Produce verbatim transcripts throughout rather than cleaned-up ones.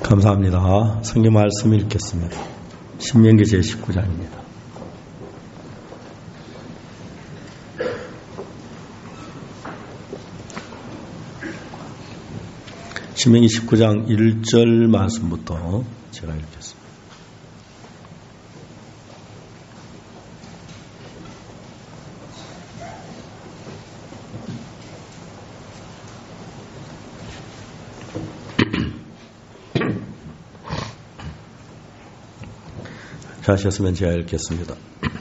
감사합니다. 성경 말씀 읽겠습니다. 신명기 제십구 장입니다. 신명기 십구 장 일 절 말씀부터 제가 읽겠습니다. 하셨으면 제가 읽겠습니다.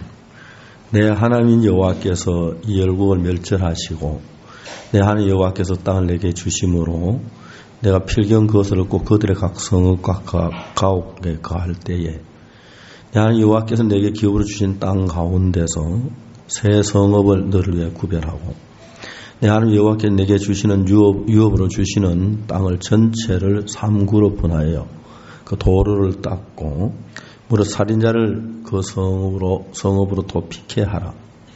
내 하나님 여호와께서 이 열국을 멸절하시고 내 하나님 여호와께서 땅을 내게 주심으로 내가 필경 그것을 얻고 그들의 각 성읍과 가옥에 거할 때에 내 하나님 여호와께서 내게 기업으로 주신 땅 가운데서 새 성읍을 너를 위해 구별하고 내 하나님 여호와께서 내게 주시는 유업, 유업으로 주시는 땅을 전체를 삼구로 분하여 그 도로를 닦고 무릇 살인자를 그 성읍으로, 성읍으로 도피케 하라.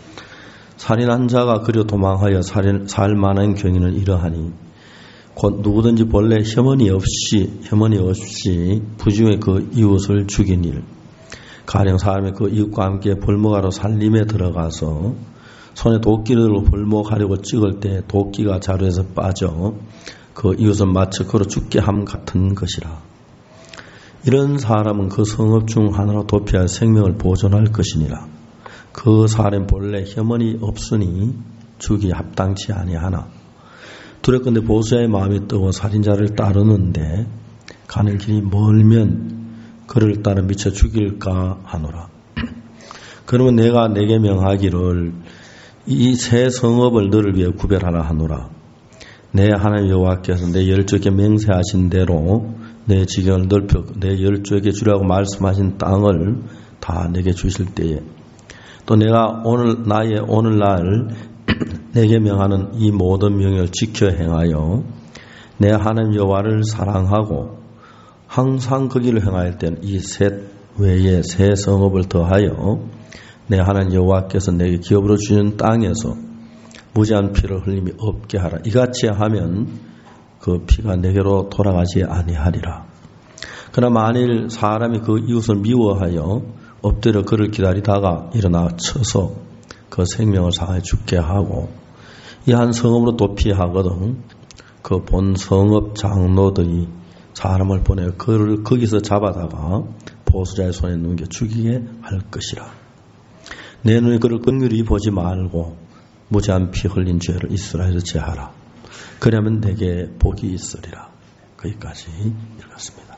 살인한 자가 그려 도망하여 살인, 살 만한 경위는 이러하니 곧 누구든지 본래 혐언이 없이 혐언이 없이 부중에 그 이웃을 죽인 일 가령 사람이 그 이웃과 함께 벌목하러 살림에 들어가서 손에 도끼를 벌목하려고 찍을 때 도끼가 자루에서 빠져 그 이웃을 마쳐 그로 죽게 함 같은 것이라. 이런 사람은 그 성읍 중 하나로 도피하여 생명을 보존할 것이니라. 그 사람 본래 혐언이 없으니 죽이 합당치 아니하나 두렵건대 보수의 마음이 뜨고 살인자를 따르는데 가는 길이 멀면 그를 따라 미쳐 죽일까 하노라. 그러면 내가 내게 명하기를 이 새 성읍을 너를 위해 구별하라 하노라. 내 하나님 여호와께서 내 열조에게 맹세하신 대로 내 지경을 넓혀 내 열조에게 주라고 말씀하신 땅을 다 내게 주실 때에 또 내가 오늘 나의 오늘날 내게 명하는 이 모든 명령을 지켜 행하여 내 하나님 여호와를 사랑하고 항상 그 길을 행할 때는 이 셋 외에 새 성읍을 더하여 내 하나님 여호와께서 내게 기업으로 주는 땅에서 무지한 피를 흘림이 없게 하라. 이같이 하면 그 피가 내게로 돌아가지 아니하리라. 그러나 만일 사람이 그 이웃을 미워하여 엎드려 그를 기다리다가 일어나 쳐서 그 생명을 상하여 죽게 하고 이 한 성읍으로 도피하거든 그 본 성읍 장로들이 사람을 보내 그를 거기서 잡아다가 보수자의 손에 넘겨 죽이게 할 것이라. 내 눈에 그를 긍휼히 보지 말고 무지한 피 흘린 죄를 이스라엘에서 제하라. 그러면 내게 복이 있으리라. 거기까지 읽었습니다.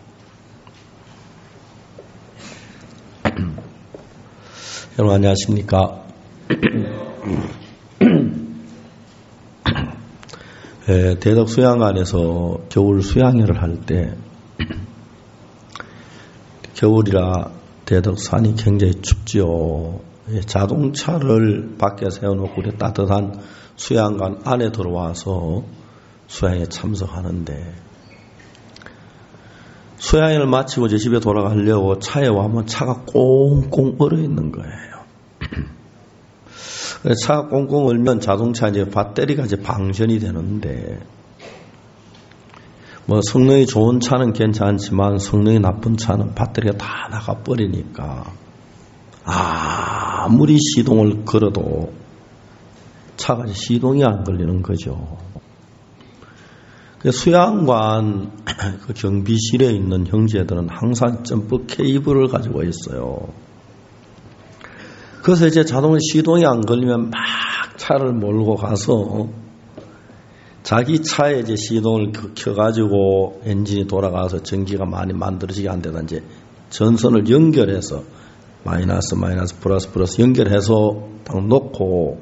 여러분 안녕하십니까? 예, 대덕 수양관에서 겨울 수양회를 할 때 겨울이라 대덕 산이 굉장히 춥지요. 예, 자동차를 밖에 세워놓고 우리 따뜻한 수양관 안에 들어와서 수양에 참석하는데 수양회를 마치고 제 집에 돌아가려고 차에 와면 차가 꽁꽁 얼어 있는 거예요. 차가 꽁꽁 얼면 자동차 이제 배터리가 이제 방전이 되는데 뭐 성능이 좋은 차는 괜찮지만 성능이 나쁜 차는 배터리가 다 나가버리니까 아무리 시동을 걸어도 차가 시동이 안 걸리는 거죠. 수양관 그 경비실에 있는 형제들은 항상 점프 케이블을 가지고 있어요. 그래서 이제 자동에 시동이 안 걸리면 막 차를 몰고 가서 자기 차에 이제 시동을 켜가지고 엔진이 돌아가서 전기가 많이 만들어지게 안 되다 이제 전선을 연결해서 마이너스 마이너스 플러스 플러스 연결해서 딱 놓고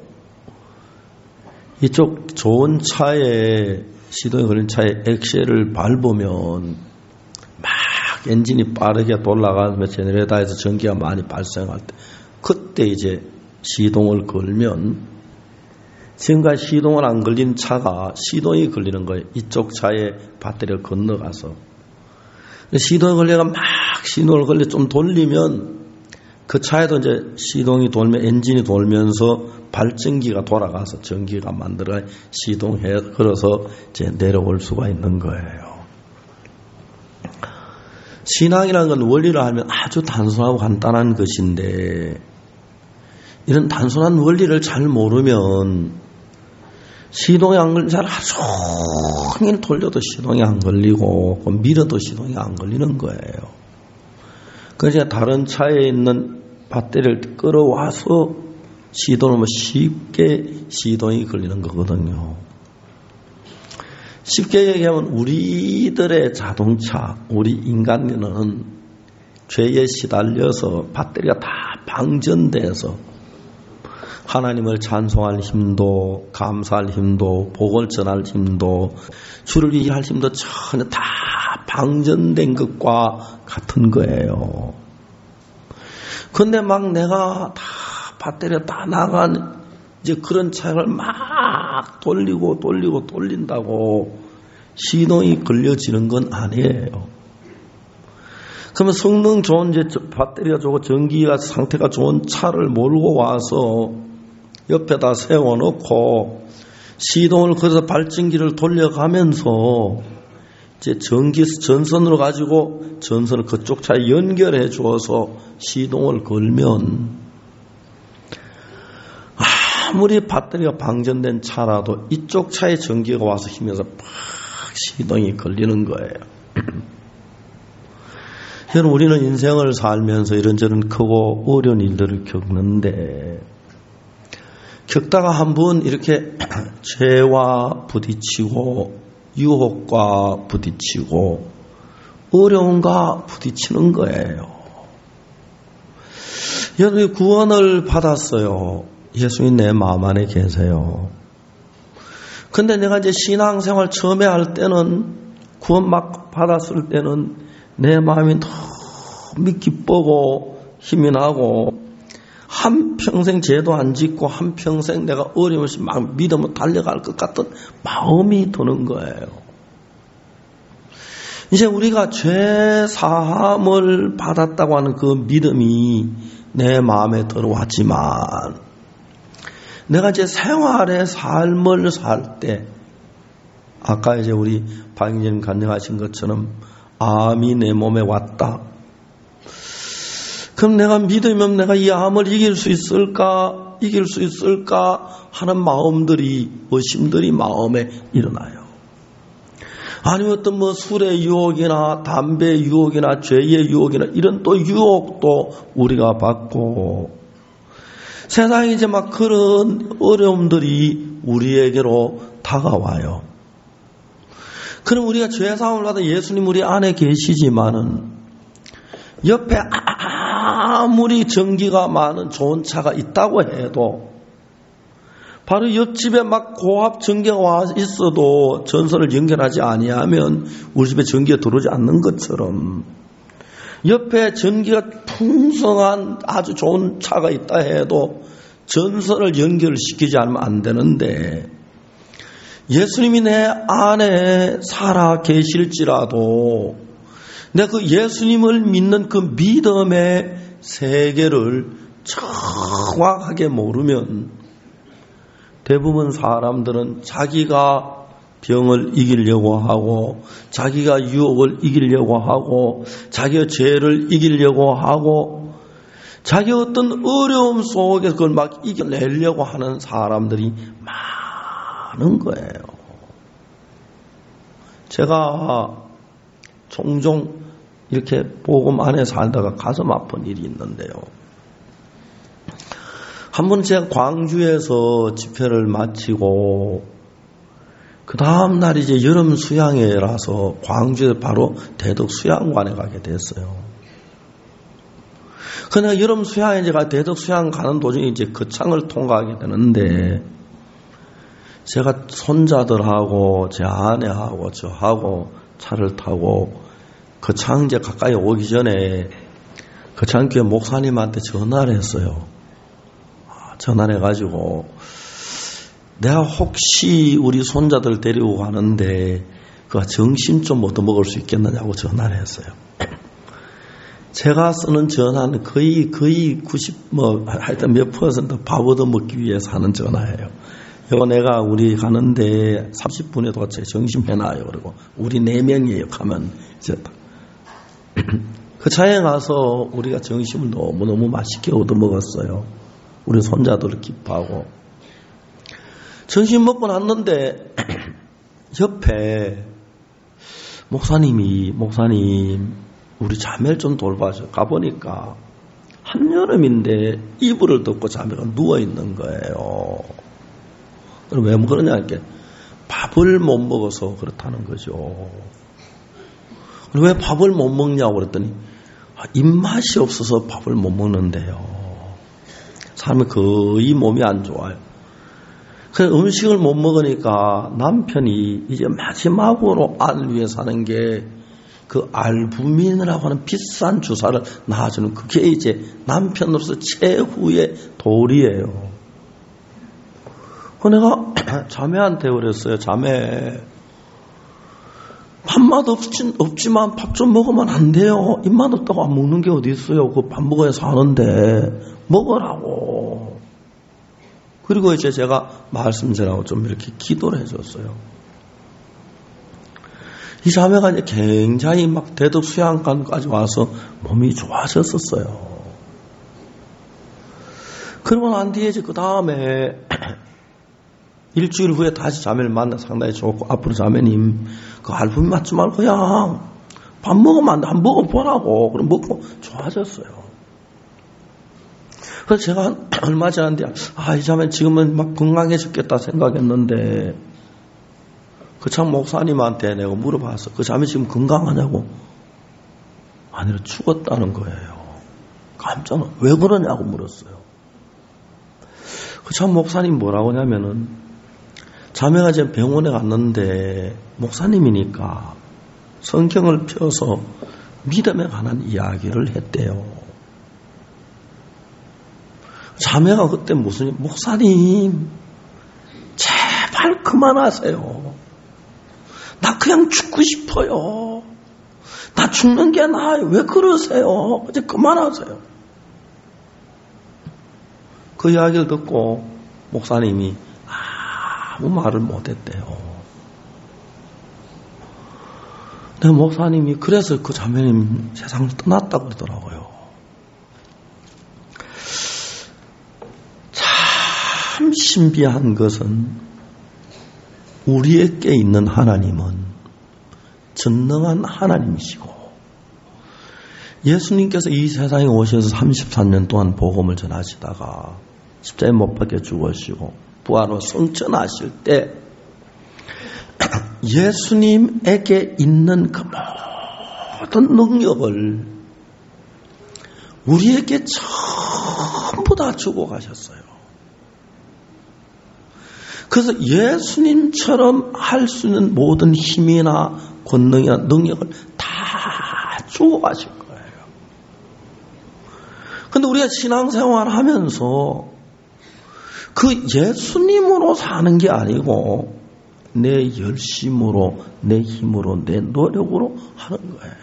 이쪽 좋은 차에 시동이 걸린 차에 엑셀을 밟으면 막 엔진이 빠르게 돌아가면서 제네레이터에서 전기가 많이 발생할 때 그때 이제 시동을 걸면 지금까지 시동을 안 걸린 차가 시동이 걸리는 거예요. 이쪽 차에 배터리가 건너가서 시동이 걸려가 막 시동을 걸려 좀 돌리면 그 차에도 이제 시동이 돌면 엔진이 돌면서 발전기가 돌아가서 전기가 만들어 시동해 걸어서 이제 내려올 수가 있는 거예요. 신앙이라는 건 원리를 알면 아주 단순하고 간단한 것인데 이런 단순한 원리를 잘 모르면 시동이 안 걸리면 잘 하루 종일 돌려도 시동이 안 걸리고 밀어도 시동이 안 걸리는 거예요. 그래서 다른 차에 있는 배터리를 끌어와서 시동을 쉽게 시동이 걸리는 거거든요. 쉽게 얘기하면 우리들의 자동차, 우리 인간은 죄에 시달려서 배터리가 다 방전돼서 하나님을 찬송할 힘도, 감사할 힘도, 복을 전할 힘도, 주를 위할 힘도 전혀 다 방전된 것과 같은 거예요. 근데 막 내가 다 배터리가 다 나간 이제 그런 차를 막 돌리고 돌리고 돌린다고 시동이 걸려지는 건 아니에요. 그러면 성능 좋은 이제 배터리가 좋고 전기가 상태가 좋은 차를 몰고 와서 옆에다 세워놓고 시동을 걸어서 발전기를 돌려가면서 이제 전기 전선으로 가지고 전선을 그쪽 차에 연결해 주어서 시동을 걸면 아무리 배터리가 방전된 차라도 이쪽 차에 전기가 와서 힘에서 팍 시동이 걸리는 거예요. 여러분, 우리는 인생을 살면서 이런저런 크고 어려운 일들을 겪는데 겪다가 한번 이렇게 죄와 부딪히고 유혹과 부딪히고 어려움과 부딪히는 거예요. 여러분이 구원을 받았어요. 예수님 내 마음 안에 계세요. 근데 내가 이제 신앙생활 처음에 할 때는 구원 막 받았을 때는 내 마음이 너무 기쁘고 힘이 나고 한평생 죄도 안 짓고 한평생 내가 어려움없이 막 믿으면 달려갈 것 같은 마음이 드는 거예요. 이제 우리가 죄 사함을 받았다고 하는 그 믿음이 내 마음에 들어왔지만 내가 이제 생활의 삶을 살 때 아까 이제 우리 박영진 간증하신 것처럼 암이 내 몸에 왔다. 그럼 내가 믿으면 내가 이 암을 이길 수 있을까? 이길 수 있을까? 하는 마음들이, 의심들이 마음에 일어나요. 아니면 어떤 뭐 술의 유혹이나 담배의 유혹이나 죄의 유혹이나 이런 또 유혹도 우리가 받고 세상에 이제 막 그런 어려움들이 우리에게로 다가와요. 그럼 우리가 죄사함을 받아 예수님 우리 안에 계시지만은 옆에 아무리 전기가 많은 좋은 차가 있다고 해도 바로 옆집에 막 고압 전기가 와 있어도 전선을 연결하지 아니하면 우리 집에 전기가 들어오지 않는 것처럼 옆에 전기가 풍성한 아주 좋은 차가 있다 해도 전선을 연결시키지 않으면 안 되는데 예수님이 내 안에 살아 계실지라도 내가 그 예수님을 믿는 그 믿음의 세계를 정확하게 모르면 대부분 사람들은 자기가 병을 이기려고 하고 자기가 유혹을 이기려고 하고 자기의 죄를 이기려고 하고 자기 어떤 어려움 속에서 그걸 막 이겨내려고 하는 사람들이 많은 거예요. 제가 종종 이렇게 복음 안에 살다가 가슴 아픈 일이 있는데요. 한 번 제가 광주에서 집회를 마치고 그 다음 날 이제 여름 수양회라서 광주에 바로 대덕 수양관에 가게 됐어요. 그러나 여름 수양회 제가 대덕 수양 가는 도중에 이제 거창을 통과하게 되는데 제가 손자들하고 제 아내하고 저하고 차를 타고 거창 이제 가까이 오기 전에 거창교회 목사님한테 전화를 했어요. 전화를 해가지고 내가 혹시 우리 손자들 데리고 가는데 그 점심 좀 얻어 먹을 수 있겠느냐고 전화를 했어요. 제가 쓰는 전화는 거의 거의 구십 뭐 하여튼 몇 퍼센트 밥 얻어 먹기 위해서 하는 전화예요. 이거 내가 우리 가는데 삼십 분에도 같이 점심 해놔요. 그리고 우리 네 명이에요. 가면 이제 그 차에 가서 우리가 점심을 너무너무 맛있게 얻어먹었어요. 우리 손자들 기뻐하고. 점심 먹고 났는데 옆에 목사님이 목사님 우리 자매를 좀 돌봐줘. 가보니까 한여름인데 이불을 덮고 자매가 누워있는 거예요. 그럼 왜 그러냐 이렇게 밥을 못 먹어서 그렇다는 거죠. 왜 밥을 못 먹냐고 그랬더니 입맛이 없어서 밥을 못 먹는데요. 사람이 거의 몸이 안 좋아요. 그래서 음식을 못 먹으니까 남편이 이제 마지막으로 알을 위해 사는 게 그 알부민이라고 하는 비싼 주사를 놔주는 그게 이제 남편으로서 최후의 도리예요. 그 내가 자매한테 그랬어요. 자매, 밥맛 없진, 없지만 밥 좀 먹으면 안 돼요. 입맛 없다고 안 먹는 게 어디 있어요. 그 밥 먹어야 사는데 먹으라고. 그리고 이제 제가 말씀 전하고 좀 이렇게 기도를 해줬어요. 이 자매가 이제 굉장히 막 대덕 수양관까지 와서 몸이 좋아졌었어요. 그러고 난 뒤에 이제 그 다음에 일주일 후에 다시 자매를 만나 상당히 좋고, 앞으로 자매님 그 알부민 맞지 말고 그냥 밥 먹으면 안 돼. 한번 먹어보라고. 그럼 먹고 좋아졌어요. 그래서 제가 얼마 전에 아, 이 자매 지금은 막 건강해졌겠다 생각했는데 그 참 목사님한테 내가 물어봤어. 그 자매 지금 건강하냐고. 아니라 죽었다는 거예요. 깜짝 놀라. 왜 그러냐고 물었어요. 그 참 목사님 뭐라고 하냐면은 자매가 지금 병원에 갔는데 목사님이니까 성경을 펴서 믿음에 관한 이야기를 했대요. 자매가 그때 무슨 목사님 제발 그만하세요. 나 그냥 죽고 싶어요. 나 죽는 게 나아요. 왜 그러세요? 이제 그만하세요. 그 이야기를 듣고 목사님이 아무 말을 못했대요. 근데 목사님이 그래서 그 자매님 세상을 떠났다고 그러더라고요. 참 신비한 것은 우리에게 있는 하나님은 전능한 하나님이시고 예수님께서 이 세상에 오셔서 삼십삼 년 동안 복음을 전하시다가 십자가에 못 박혀 죽으시고 부활로 승천하실 때 예수님에게 있는 그 모든 능력을 우리에게 전부 다 주고 가셨어요. 그래서 예수님처럼 할 수 있는 모든 힘이나 권능이나 능력을 다 주고 가실 거예요. 그런데 우리가 신앙생활 하면서 그 예수님으로 사는 게 아니고 내 열심으로, 내 힘으로, 내 노력으로 하는 거예요.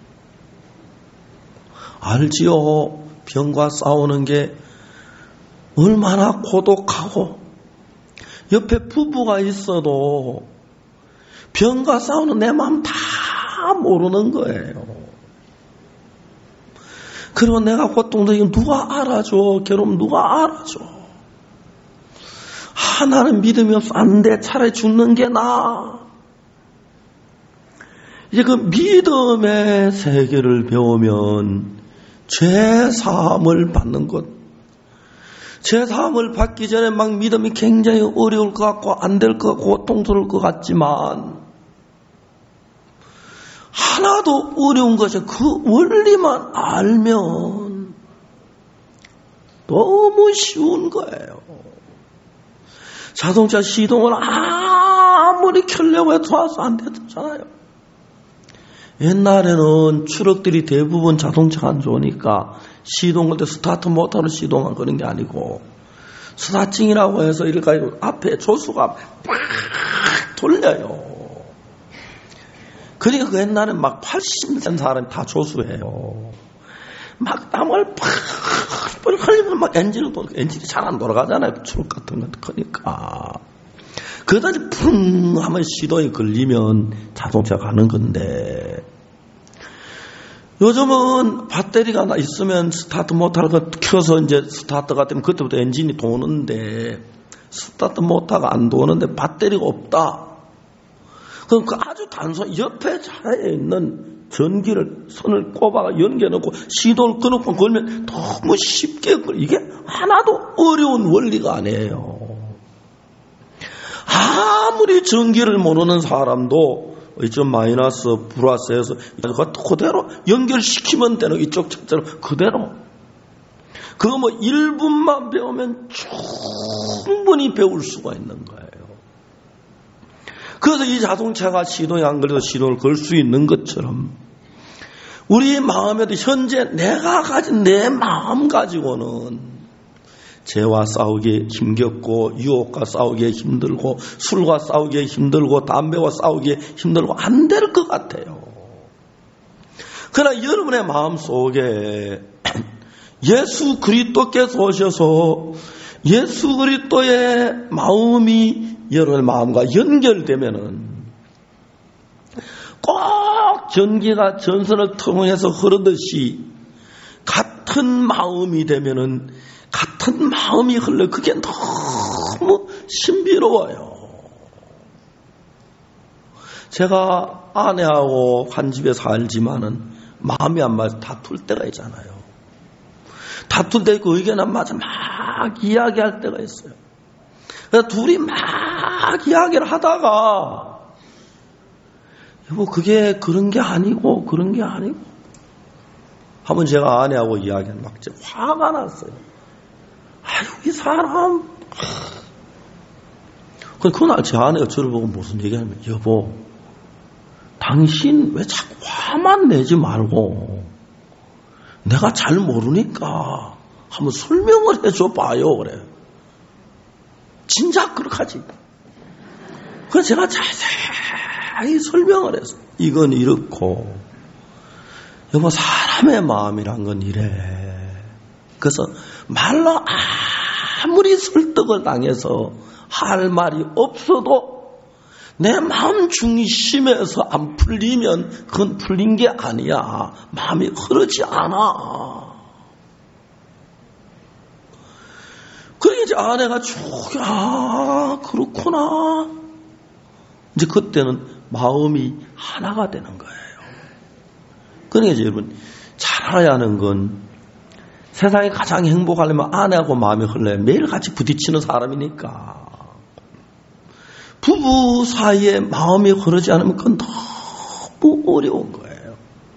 알지요? 병과 싸우는 게 얼마나 고독하고 옆에 부부가 있어도 병과 싸우는 내 마음 다 모르는 거예요. 그리고 내가 고통도 이거 누가 알아줘? 괴로움 누가 알아줘? 아, 나는 믿음이 없어. 안 돼. 차라리 죽는 게 나아. 이제 그 믿음의 세계를 배우면 죄 사함을 받는 것. 죄 사함을 받기 전에 막 믿음이 굉장히 어려울 것 같고 안 될 것 같고 고통스러울 것 같지만 하나도 어려운 것이 그 원리만 알면 너무 쉬운 거예요. 자동차 시동을 아무리 켜려고 해도 안 되잖아요. 옛날에는 트럭들이 대부분 자동차가 안 좋으니까 시동 걸 때 스타트 못하는 시동만 그런 게 아니고 스타팅이라고 해서 이렇게 앞에 조수가 팍 돌려요. 그러니까 그 옛날에 막 팔십 된 사람이 다 조수해요. 막 땀을 팍 흘리면 막 엔진을 돌 엔진이 잘 안 돌아가잖아요. 트럭 같은 거 크니까. 그러다 이제 쿵 하면 시동이 걸리면 자동차 가는 건데 요즘은 배터리가 나 있으면 스타트 못하고 켜서 이제 스타트가 되면 그때부터 엔진이 도는데, 스타트 못하고 안 도는데 배터리가 없다. 그럼 그 아주 단순 옆에 차에 있는 전기를 선을 꼽아가 연결해놓고 시도를 끊어놓고 걸면 너무 쉽게 걸. 이게 하나도 어려운 원리가 아니에요. 아무리 전기를 모르는 사람도 이쪽 마이너스 플러스에서 그대로 연결시키면 되는 이쪽 차처럼 그대로. 그거 뭐 일 분만 배우면 충분히 배울 수가 있는 거예요. 그래서 이 자동차가 시동이 안 걸려도 시동을 걸 수 있는 것처럼 우리 마음에도 현재 내가 가진 내 마음 가지고는 죄와 싸우기에 힘겹고 유혹과 싸우기에 힘들고 술과 싸우기에 힘들고 담배와 싸우기에 힘들고 안 될 것 같아요. 그러나 여러분의 마음 속에 예수 그리스도께서 오셔서 예수 그리스도의 마음이 여러분의 마음과 연결되면은 꼭 전기가 전선을 통해서 흐르듯이 같은 마음이 되면은 같은 마음이 흘러. 그게 너무 신비로워요. 제가 아내하고 한 집에 살지만은 마음이 안 맞아 다툴 때가 있잖아요. 다툴 때 있고 의견 안 맞아 막 이야기할 때가 있어요. 그래서 둘이 막 이야기를 하다가 여보 그게 그런 게 아니고 그런 게 아니고 한번 제가 아내하고 이야기하는 막 화가 났어요. 아유 이 사람. 그날 제 아내가 저를 보고 무슨 얘기하냐면 여보 당신 왜 자꾸 화만 내지 말고 내가 잘 모르니까 한번 설명을 해줘 봐요. 그래. 진작 그렇게 하지. 그래서 제가 자세히 설명을 했어. 이건 이렇고 여보 사람의 마음이란 건 이래. 그래서 말로 아무리 설득을 당해서 할 말이 없어도 내 마음 중심에서 안 풀리면 그건 풀린 게 아니야. 마음이 흐르지 않아. 그러니까 이제 아내가 쭉, 아, 그렇구나. 이제 그때는 마음이 하나가 되는 거예요. 그러니까 이제 여러분, 잘 알아야 하는 건 세상에 가장 행복하려면 아내하고 마음이 흘러야 매일 같이 부딪히는 사람이니까. 부부 사이에 마음이 흐르지 않으면 그건 너무 어려운 거예요.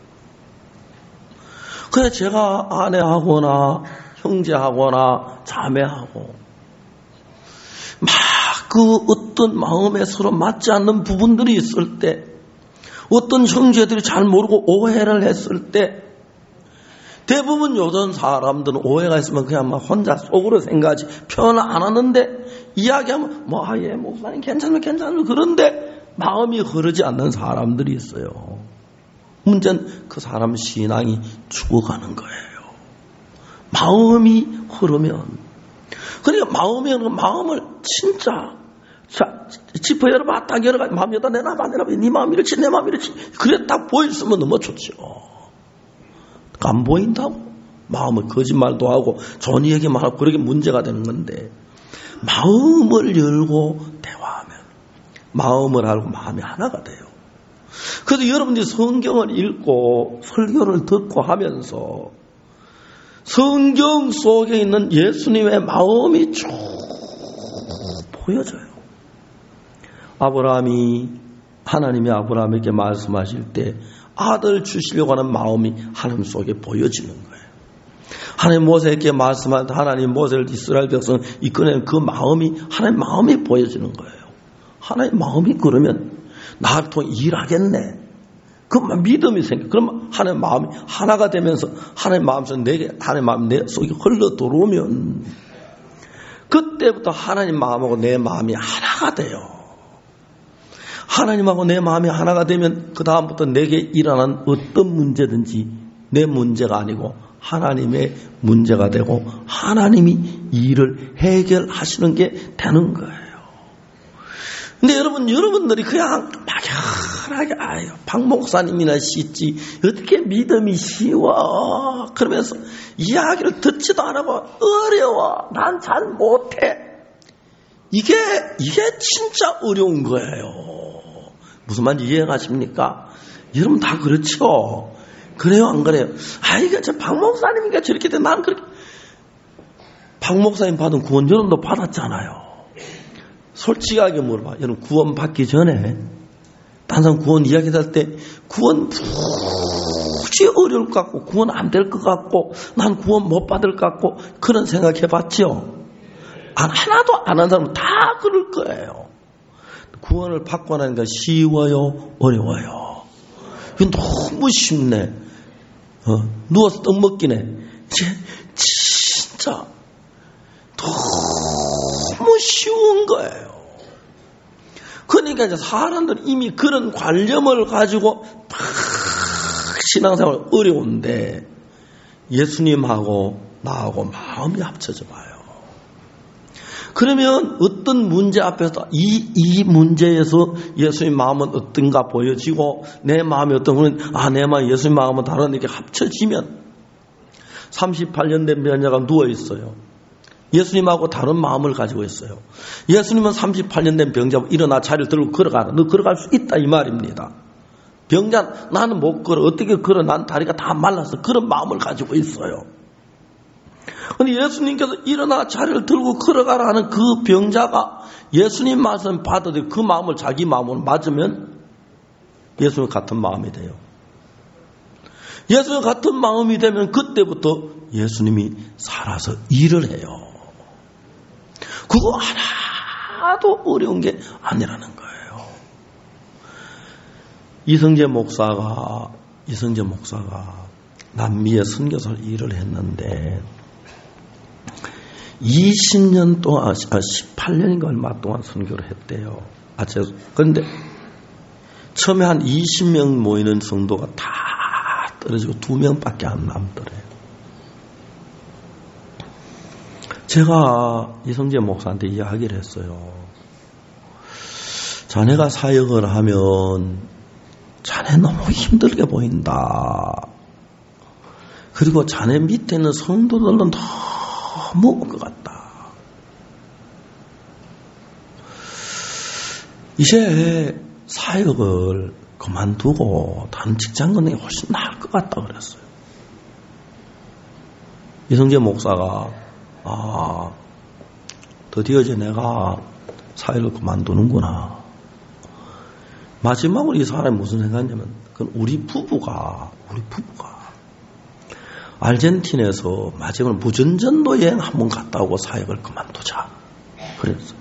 그래서 제가 아내하거나 형제하거나 자매하고 막 그 어떤 마음에 서로 맞지 않는 부분들이 있을 때 어떤 형제들이 잘 모르고 오해를 했을 때 대부분 요즘 사람들은 오해가 있으면 그냥 막 혼자 속으로 생각하지 표현을 안 하는데 이야기하면 뭐 아, 예, 목사님 괜찮아요 괜찮아요 그런데 마음이 흐르지 않는 사람들이 있어요. 문제는 그 사람 신앙이 죽어가는 거예요. 마음이 흐르면 그러니까 마음이 흐르면 마음을 진짜 자, 지퍼 열어봐 딱 열어가 마음 여다 내놔봐 내놔봐 네 마음 이렇지 내 마음 이렇지 그래 딱 보였으면 너무 좋죠. 안 보인다고 마음을 거짓말도 하고 좋은 얘기만 하고 그러게 문제가 되는 건데 마음을 열고 대화하면 마음을 알고 마음이 하나가 돼요. 그래서 여러분들이 성경을 읽고 설교를 듣고 하면서 성경 속에 있는 예수님의 마음이 쭉 보여져요. 아브라함이 하나님이 아브라함에게 말씀하실 때 아들 주시려고 하는 마음이 하나님 속에 보여지는 거예요. 하나님 모세에게 말씀할 때 하나님 모세를 이스라엘 백성 이끌어낸 그 마음이 하나님 마음이 보여지는 거예요. 하나님 마음이 그러면 나를 통해 일하겠네. 그 믿음이 생겨. 그럼 하나님 마음이 하나가 되면서 하나님 마음속에 내게 하나님 마음 내 속에 흘러 들어오면 그때부터 하나님 마음하고 내 마음이 하나가 돼요. 하나님하고 내 마음이 하나가 되면 그 다음부터 내게 일어난 어떤 문제든지 내 문제가 아니고 하나님의 문제가 되고 하나님이 일을 해결하시는 게 되는 거예요. 근데 여러분, 여러분들이 그냥 막 편하게, 아유, 박 목사님이나 씻지, 어떻게 믿음이 쉬워. 그러면서 이야기를 듣지도 안 하고, 어려워. 난 잘 못해. 이게, 이게 진짜 어려운 거예요. 무슨 말인지 이해가십니까? 여러분 다 그렇죠? 그래요, 안 그래요? 아, 이게 저 박 목사님이니까 저렇게 돼. 난 그렇게. 박 목사님 받은 구원 여러분도 받았잖아요. 솔직하게 물어봐. 여러분 구원 받기 전에 다른 사람 구원 이야기할 때 구원 무지 어려울 것 같고 구원 안 될 것 같고 난 구원 못 받을 것 같고 그런 생각해 봤죠? 안, 하나도 안 한 사람은 다 그럴 거예요. 구원을 받고 나니까 쉬워요? 어려워요? 이거 너무 쉽네. 어, 누워서 떡 먹기네. 이제 진짜 너무 쉬운 거예요. 그러니까 이제 사람들 이미 그런 관념을 가지고 막 신앙생활 어려운데 예수님하고 나하고 마음이 합쳐져 봐요. 그러면 어떤 문제 앞에서 이, 이 문제에서 예수님 마음은 어떤가 보여지고 내 마음이 어떤 거는 아, 내 마음 예수님 마음은 다른 이렇게 합쳐지면 삼십팔 년 된 병자가 누워 있어요. 예수님하고 다른 마음을 가지고 있어요. 예수님은 삼십팔 년 된 병자고 일어나 자리를 들고 걸어가라. 너 걸어갈 수 있다 이 말입니다. 병자 나는 못 걸어. 어떻게 걸어? 난 다리가 다 말라서 그런 마음을 가지고 있어요. 그런데 예수님께서 일어나 자리를 들고 걸어가라 하는 그 병자가 예수님 말씀 받아들여 그 마음을 자기 마음으로 맞으면 예수님 같은 마음이 돼요. 예수님 같은 마음이 되면 그때부터 예수님이 살아서 일을 해요. 그거 하나도 어려운 게 아니라는 거예요. 이성재 목사가 이성재 목사가 남미에 선교사를 일을 했는데 이십 년 동안, 아, 십팔 년인가 얼마 동안 선교를 했대요. 아, 저, 그런데 처음에 한 이십 명 모이는 성도가 다 떨어지고 두 명밖에 안 남더래요. 제가 이성재 목사한테 이야기를 했어요. 자네가 사역을 하면 자네 너무 힘들게 보인다. 그리고 자네 밑에 있는 성도들은 너무 올 것 같다. 이제 사역을 그만두고 다른 직장 갖는 게 훨씬 나을 것 같다 그랬어요. 이성재 목사가 아 드디어 이제 내가 사역을 그만두는구나. 마지막으로 이 사람이 무슨 생각했냐면 그건 우리 부부가 우리 부부가 아르헨티나에서 마지막으로 무전전도 여행 한번 갔다 오고 사역을 그만두자 그랬어요.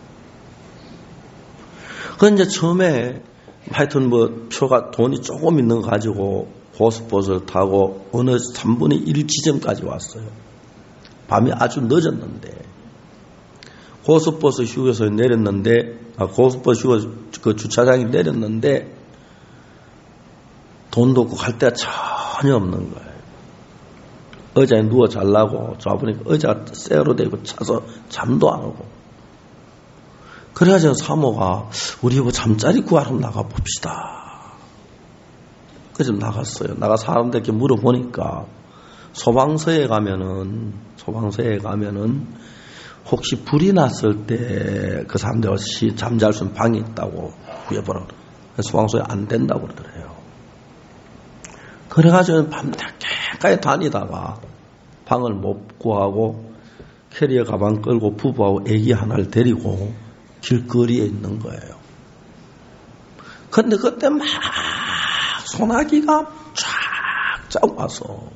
그런데 이제 처음에 하여튼 뭐 표가 돈이 조금 있는 거 가지고 고속버스를 타고 어느 삼분의 일 지점까지 왔어요. 밤이 아주 늦었는데 고속버스 휴게소에 내렸는데 아, 고속버스 휴게소 그 주차장에 내렸는데 돈도 없고 갈 데가 전혀 없는 거예요. 의자에 누워 자려고 좌보니까 의자가 쇠로 되고 차서 잠도 안 오고 그래가지고 사모가 우리 이거 잠자리 구하러 나가 봅시다. 그래서 나갔어요. 나가 사람들께 물어보니까 소방서에 가면은 소방서에 가면은 혹시 불이 났을 때 그 사람들 없이 잠잘 수 있는 방이 있다고 구해보라고 소방서에 안 된다고 그러더래요. 그래가지고 밤늦게까지 다니다가 방을 못 구하고 캐리어 가방 끌고 부부하고 애기 하나를 데리고 길거리에 있는 거예요. 그런데 그때 막 소나기가 쫙쫙 와서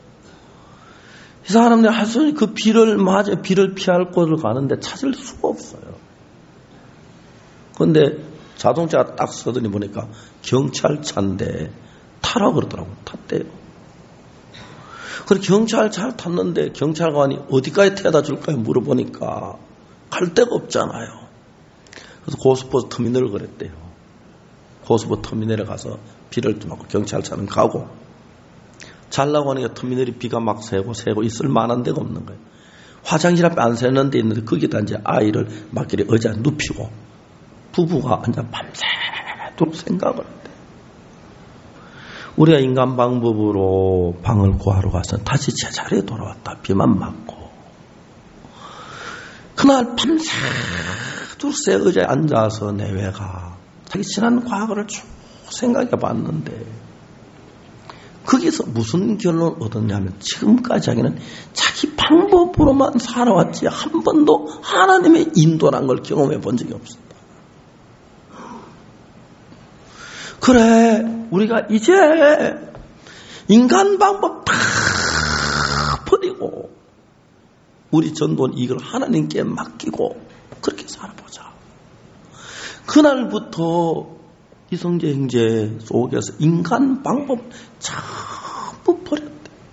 이 사람들이 할 수 있는 그 비를 맞아 비를 피할 곳을 가는데 찾을 수가 없어요. 그런데 자동차가 딱 서더니 보니까 경찰차인데 타라고 그러더라고요. 탔대요. 그래서 경찰차를 탔는데 경찰관이 어디까지 태워다 줄까요? 물어보니까 갈 데가 없잖아요. 그래서 고속버스 터미널을 그랬대요. 고속버스 터미널에 가서 비를 뚫고 경찰차는 가고 잘라고 하니까 터미널이 비가 막 새고 새고 있을 만한 데가 없는 거예요. 화장실 앞에 안 새는 데 있는데 거기다 이제 아이를 막길에 의자에 눕히고 부부가 앉아 밤새도록 생각을 한대. 우리가 인간 방법으로 방을 구하러 가서 다시 제자리에 돌아왔다. 비만 맞고. 그날 밤새 둘세 의자에 앉아서 내외가 자기 지난 과거를 쭉 생각해 봤는데 거기서 무슨 결론을 얻었냐면 지금까지 자기는 자기 방법으로만 살아왔지 한 번도 하나님의 인도란 걸 경험해 본 적이 없었다. 그래, 우리가 이제 인간 방법 다 버리고 우리 전도는 이걸 하나님께 맡기고 그렇게 살아보자. 그날부터 이성재 형제 속에서 인간 방법 전부 버렸대.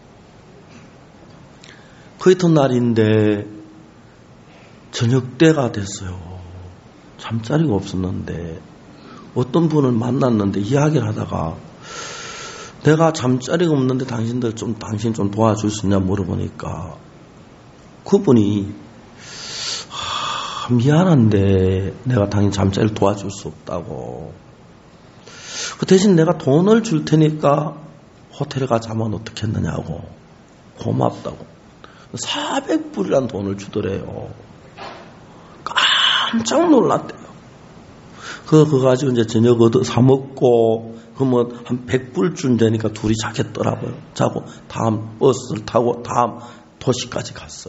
그 이튿날인데 저녁 때가 됐어요. 잠자리가 없었는데 어떤 분을 만났는데 이야기를 하다가 내가 잠자리가 없는데 당신들 좀 당신 좀 도와줄 수 있냐 물어보니까 그분이 아, 미안한데 내가 당신 잠자리를 도와줄 수 없다고. 그 대신 내가 돈을 줄 테니까 호텔에 가 자면 어떻겠느냐고. 고맙다고. 사백 불이란 돈을 주더래요. 깜짝 놀랐대요. 그거, 그거 가지고 이제 저녁 얻어 사먹고, 그러면 한 백 불 준다니까 둘이 자겠더라고요. 자고, 다음 버스를 타고, 다음 도시까지 갔어요.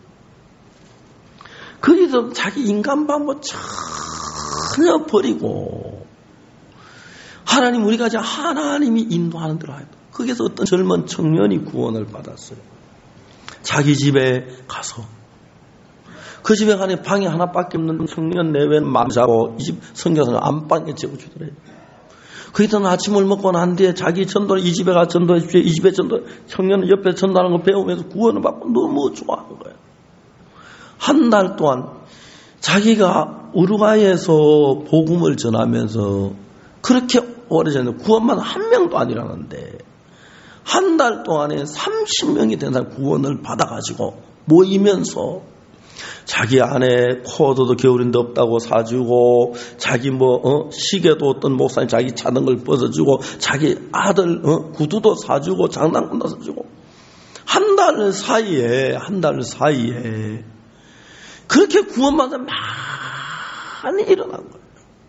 거기서 자기 인간 방법 전혀 버리고, 하나님, 우리가 이제 하나님이 인도하는 대로 하였다. 거기서 어떤 젊은 청년이 구원을 받았어요. 자기 집에 가서, 그 집에 가니 방이 하나밖에 없는 청년 내외는 맘자고 이 집 성경은 안방에 재워주더래요. 그 이튿날 아침을 먹고 난 뒤에 자기 전도를 이 집에 가 전도해 주십시오. 이 집에 전도, 청년은 옆에 전도하는 거 배우면서 구원을 받고 너무 좋아하는 거예요. 한 달 동안 자기가 우루과이에서 복음을 전하면서 그렇게 오래전에 구원만 한 명도 안 일어났는데 한 달 동안에 삼십 명이 된 사람 구원을 받아가지고 모이면서 자기 아내 코어도 겨울인데 없다고 사주고 자기 뭐 어, 시계도 어떤 목사님 자기 차던 걸 벗어주고 자기 아들 어, 구두도 사주고 장난감도 사주고 한 달 사이에 한 달 사이에 그렇게 구원받은 많이 일어난 거예요.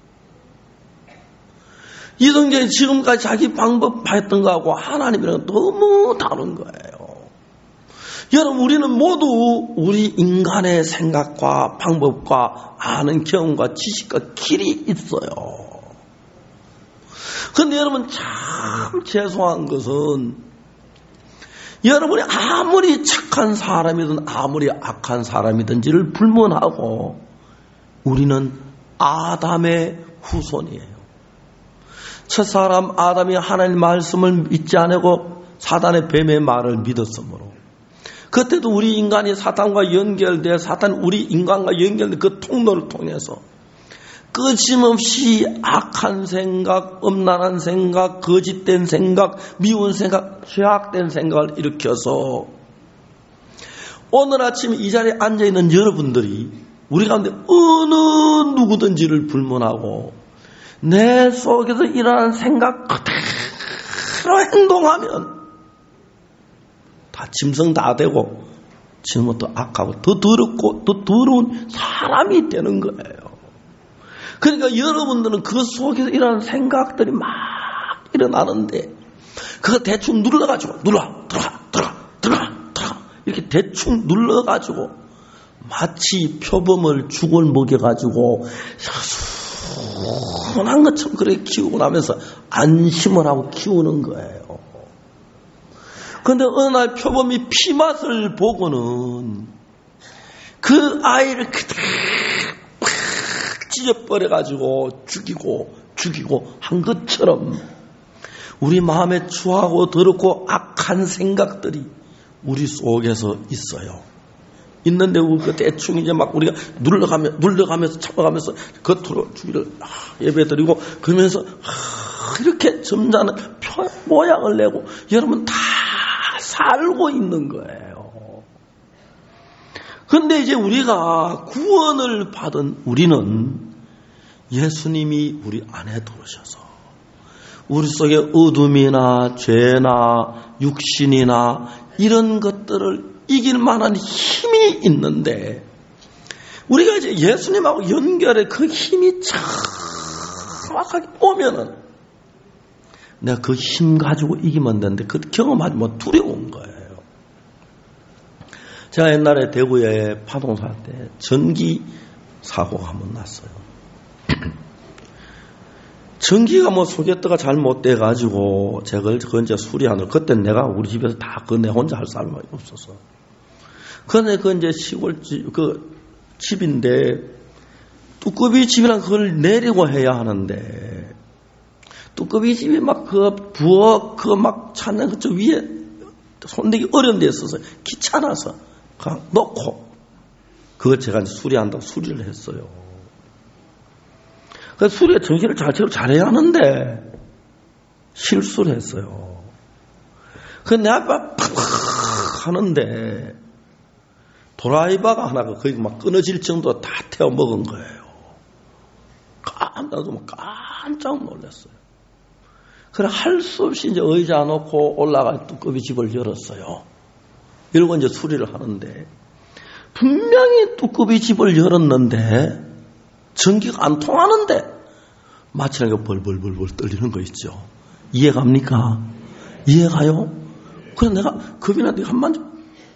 이성재는 지금까지 자기 방법 했던 거하고 하나님이랑 너무 다른 거예요. 여러분, 우리는 모두 우리 인간의 생각과 방법과 아는 경험과 지식과 길이 있어요. 그런데 여러분, 참 죄송한 것은 여러분이 아무리 착한 사람이든 아무리 악한 사람이든지를 불문하고 우리는 아담의 후손이에요. 첫사람 아담이 하나님의 말씀을 믿지 않고 사단의 뱀의 말을 믿었으므로 그때도 우리 인간이 사탄과 연결돼 사탄 우리 인간과 연결된 그 통로를 통해서 끊임없이 악한 생각, 엄란한 생각, 거짓된 생각, 미운 생각, 죄악된 생각을 일으켜서 오늘 아침 이 자리에 앉아있는 여러분들이 우리 가운데 어느 누구든지를 불문하고 내 속에서 일어나는 생각 그대로 행동하면 다 짐승 다 되고 지금부터 악하고 더 더럽고 더 더러운 사람이 되는 거예요. 그러니까 여러분들은 그 속에서 일어나는 생각들이 막 일어나는데 그거 대충 눌러가지고 눌러 들어가 들어가 들어가 들어가 이렇게 대충 눌러가지고 마치 표범을 죽을 먹여가지고 순한 것처럼 그렇게 키우고 나면서 안심을 하고 키우는 거예요. 그런데 어느 날 표범이 피맛을 보고는 그 아이를 그대로 팍 찢어버려가지고 죽이고 죽이고 한 것처럼 우리 마음에 추하고 더럽고 악한 생각들이 우리 속에서 있어요. 있는데 그 대충 이제 막 우리가 눌러가며 눌러가면서 잡아가면서 겉으로 주기를 예배드리고 그러면서 이렇게 점잖은 표, 모양을 내고 여러분 다 살고 있는 거예요. 그런데 이제 우리가 구원을 받은 우리는 예수님이 우리 안에 들어오셔서 우리 속에 어둠이나 죄나 육신이나 이런 것들을 이길 만한 힘이 있는데 우리가 이제 예수님하고 연결해 그 힘이 정확하게 오면은 내가 그 힘 가지고 이기면 되는데 그 경험하지 못 두려운 거예요. 제가 옛날에 대구에 파동사 때 전기 사고가 한 번 났어요. 전기가 뭐 소개트가 잘못돼가지고 제가 그걸 이제 수리하는 그때 내가 우리 집에서 다 그 내 혼자 할 사람이 없어서. 그런데 그 이제 시골집 그 집인데 뚜꺼비 집이랑 그걸 내리고 해야 하는데 뚜꺼비 집이 막 그 부엌 그 막 찾는 그쪽 위에 손대기 어려운 데 있어서 귀찮아서 그냥 놓고 그걸 제가 이제 수리한다고 수리를 했어요. 그래서 수리에 정신을 잘 차리고 잘해야 하는데 실수를 했어요. 그래서 내 앞에 팍팍 하는데 도라이바가 하나가 거의 막 끊어질 정도로 다 태워 먹은 거예요. 깜짝 깜짝 놀랐어요. 그래 할 수 없이 이제 의자 놓고 올라가 뚜껑이 집을 열었어요. 열고 이제 수리를 하는데 분명히 뚜껑이 집을 열었는데 전기가 안 통하는데 마치니까 벌벌벌벌 떨리는 거 있죠. 이해갑니까? 이해가요? 그래서 내가 겁이 나는데 한 만져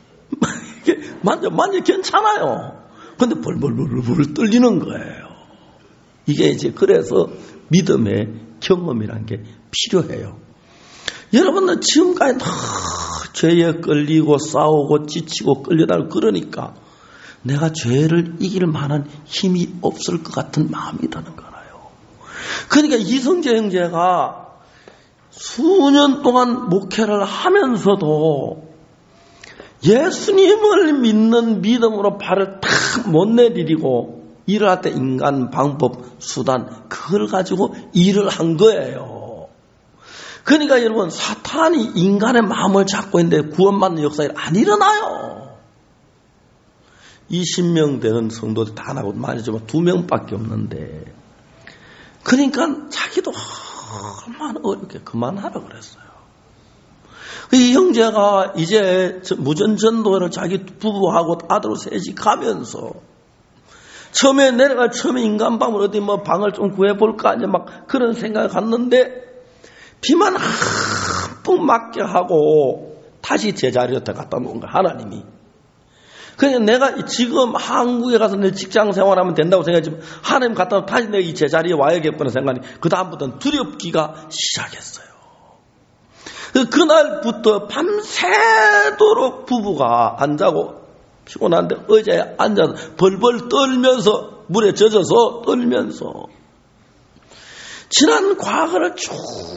만져 만져 괜찮아요. 근데 벌벌벌벌 떨리는 거예요. 이게 이제 그래서 믿음의 경험이란 게 필요해요. 여러분들 지금까지 다 죄에 끌리고 싸우고 지치고 끌려다니고 그러니까 내가 죄를 이길 만한 힘이 없을 것 같은 마음이 드는 거라요. 그러니까 이성재 형제가 수년 동안 목회를 하면서도 예수님을 믿는 믿음으로 발을 탁 못 내디디고 일을 할 때 인간 방법 수단 그걸 가지고 일을 한 거예요. 그러니까 여러분 사탄이 인간의 마음을 잡고 있는데 구원받는 역사가 안 일어나요. 이십 명 되는 성도들 다 나고 말이지만 두 명밖에 없는데 그러니까 자기도 얼마나 어렵게 그만하라 그랬어요. 이 형제가 이제 무전전도를 자기 부부하고 아들 셋이 가면서 처음에 내려가 처음에 인간방을 어디 뭐 방을 좀 구해볼까 이제 막 그런 생각을 갔는데 비만 한푼 맞게 하고 다시 제자리에 갖다 놓은 거야 하나님이. 그러니까 내가 지금 한국에 가서 내 직장 생활하면 된다고 생각했지만 하나님 갖다 놓고 다시 내가 이 제자리에 와야겠구나 생각이 그 다음부터는 두렵기가 시작했어요. 그날부터 밤새도록 부부가 안 자고 피곤한데 의자에 앉아서 벌벌 떨면서 물에 젖어서 떨면서 지난 과거를 쭉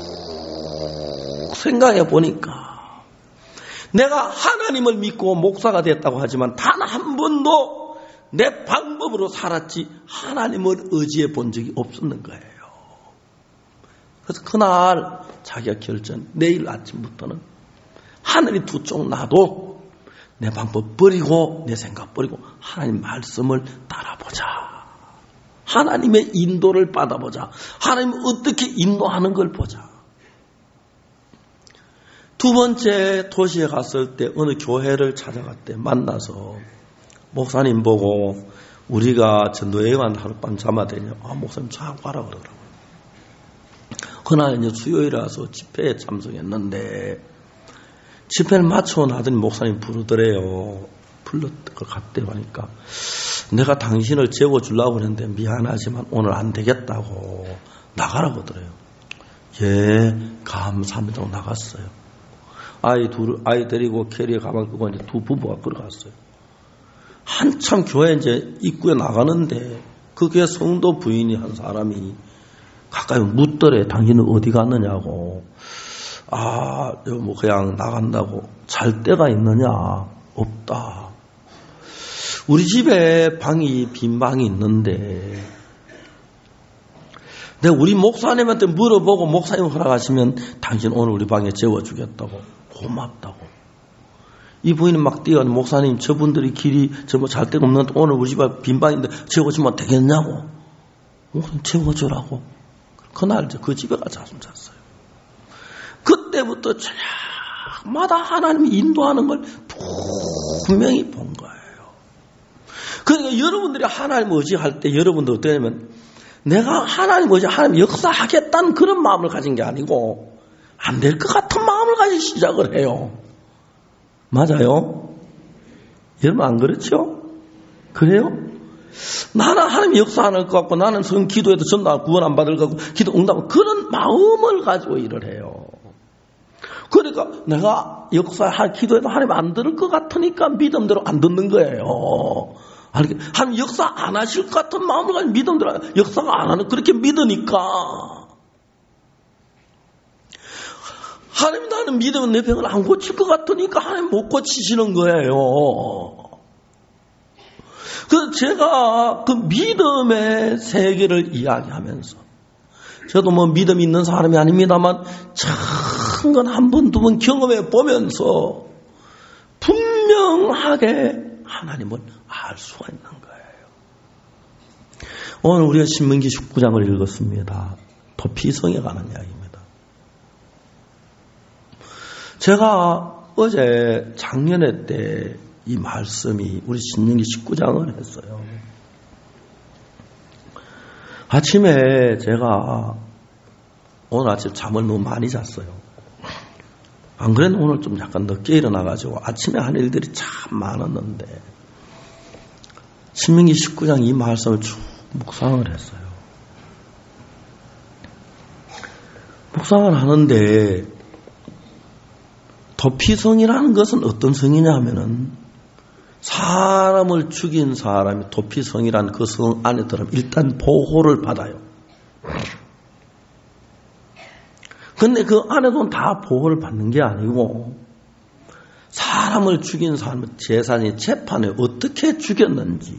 생각해 보니까 내가 하나님을 믿고 목사가 됐다고 하지만 단 한 번도 내 방법으로 살았지 하나님을 의지해 본 적이 없었는 거예요. 그래서 그날 자기가 결정 내일 아침부터는 하늘이 두 쪽 나도 내 방법 버리고 내 생각 버리고 하나님 말씀을 따라보자. 하나님의 인도를 받아보자. 하나님 어떻게 인도하는 걸 보자. 두 번째 도시에 갔을 때 어느 교회를 찾아갔대. 만나서 목사님 보고 우리가 전도여행한 하룻밤 잠아 되냐. 아, 목사님 자고 가라 그러더라고요. 그날 이제 수요일이라서 집회에 참석했는데 집회를 마치고 나더니 목사님 부르더래요. 불렀, 갔대 하니까 내가 당신을 재워주려고 했는데 미안하지만 오늘 안 되겠다고 나가라고 하더래요. 예, 감사합니다. 나갔어요. 아이 둘, 아이 데리고 캐리어 가방 끄고 이제 두 부부가 걸어갔어요. 한참 교회 이제 입구에 나가는데 그 교회 성도 부인이 한 사람이 가까이 묻더래. 당신은 어디 갔느냐고. 아, 뭐 그냥 나간다고. 잘 데가 있느냐? 없다. 우리 집에 방이 빈 방이 있는데 내가 우리 목사님한테 물어보고 목사님 허락하시면 당신 오늘 우리 방에 재워주겠다고. 고맙다고. 이 부인은 막 뛰어 목사님 저분들이 길이 저 뭐 잘 데가 없는데 오늘 우리 집에 빈 방인데 재워주면 되겠냐고. 목사님 재워주라고. 그날 그 집에 가서 잠 잤어요. 그때부터 저녁마다 하나님이 인도하는 걸 분명히 본 거예요. 그러니까 여러분들이 하나님 의지할 때 여러분들 어떠냐면 내가 하나님 의지 하나님 역사하겠다는 그런 마음을 가진 게 아니고 안 될 것 같은 마음을 가지고 시작을 해요. 맞아요? 여러분 안 그렇죠? 그래요? 나는 하나님 역사 안 할 것 같고 나는 성 기도해도 전도 구원 안 받을 것 같고 기도 응답 그런 마음을 가지고 일을 해요. 그러니까 내가 역사할 기도해도 하나님 안 들을 것 같으니까 믿음대로 안 듣는 거예요. 하나님 역사 안 하실 것 같은 마음을 가지고 믿음대로 역사가 안 하는 그렇게 믿으니까 하나님 나는 믿으면 내 병을 안 고칠 것 같으니까 하나님 못 고치시는 거예요. 그래서 제가 그 믿음의 세계를 이야기하면서 저도 뭐 믿음 있는 사람이 아닙니다만 참 건 한 번, 두 번 경험해 보면서 분명하게 하나님을 알 수가 있는 거예요. 오늘 우리가 신명기 십구 장을 읽었습니다. 도피성에 관한 이야기입니다. 제가 어제 작년에 때 이 말씀이 우리 신명기 십구 장을 했어요. 아침에 제가 오늘 아침 잠을 너무 많이 잤어요. 안 그래도 오늘 좀 약간 늦게 일어나가지고 아침에 한 일들이 참 많았는데 신명기 십구 장 이 말씀을 쭉 묵상을 했어요. 묵상을 하는데 도피성이라는 것은 어떤 성이냐 하면은 사람을 죽인 사람이 도피성이라는 그 성 안에 들어가면 일단 보호를 받아요. 근데 그 안에서는 다 보호를 받는 게 아니고 사람을 죽인 사람은 제사장이 재판에 어떻게 죽였는지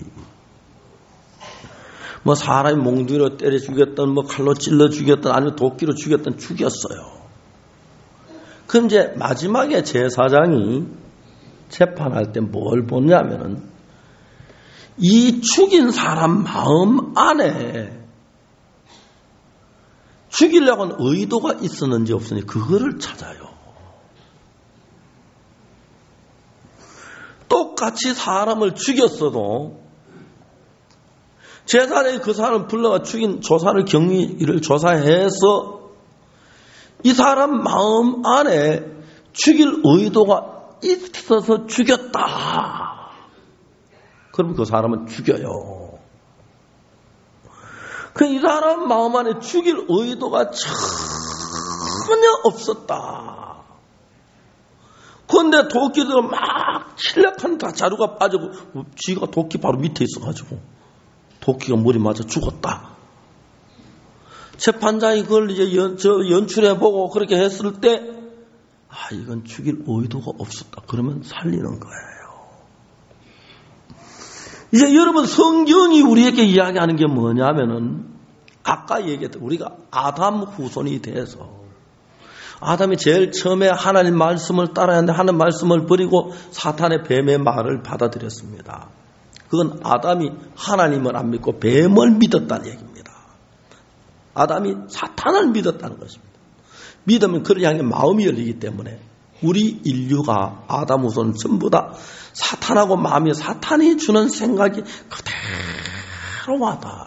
뭐 사람이 몽둥이로 때려 죽였던 뭐 칼로 찔러 죽였던 아니면 도끼로 죽였던 죽였어요. 그럼 이제 마지막에 제사장이 재판할 때 뭘 보냐면은 이 죽인 사람 마음 안에 죽이려고 하는 의도가 있었는지 없었는지 그거를 찾아요. 똑같이 사람을 죽였어도 제사장이 그 사람을 불러가 죽인 조사를 경위를 조사해서 이 사람 마음 안에 죽일 의도가 있어서 죽였다. 그럼 그 사람은 죽여요. 그 이 사람 마음 안에 죽일 의도가 전혀 없었다. 그런데 도끼들은 막 칠레판다 자루가 빠지고 쥐가 도끼 바로 밑에 있어가지고 도끼가 머리 맞아 죽었다. 재판장이 그걸 이제 연, 저 연출해보고 그렇게 했을 때 아, 이건 죽일 의도가 없었다. 그러면 살리는 거예요. 이제 여러분 성경이 우리에게 이야기하는 게 뭐냐면은 아까 얘기했던 우리가 아담 후손이 돼서 아담이 제일 처음에 하나님 말씀을 따라야 하는데 하나님 말씀을 버리고 사탄의 뱀의 말을 받아들였습니다. 그건 아담이 하나님을 안 믿고 뱀을 믿었다는 얘기입니다. 아담이 사탄을 믿었다는 것입니다. 믿으면 그를 향해 마음이 열리기 때문에 우리 인류가 아담 후손은 전부 다 사탄하고 마음이 사탄이 주는 생각이 그대로 와닿아요.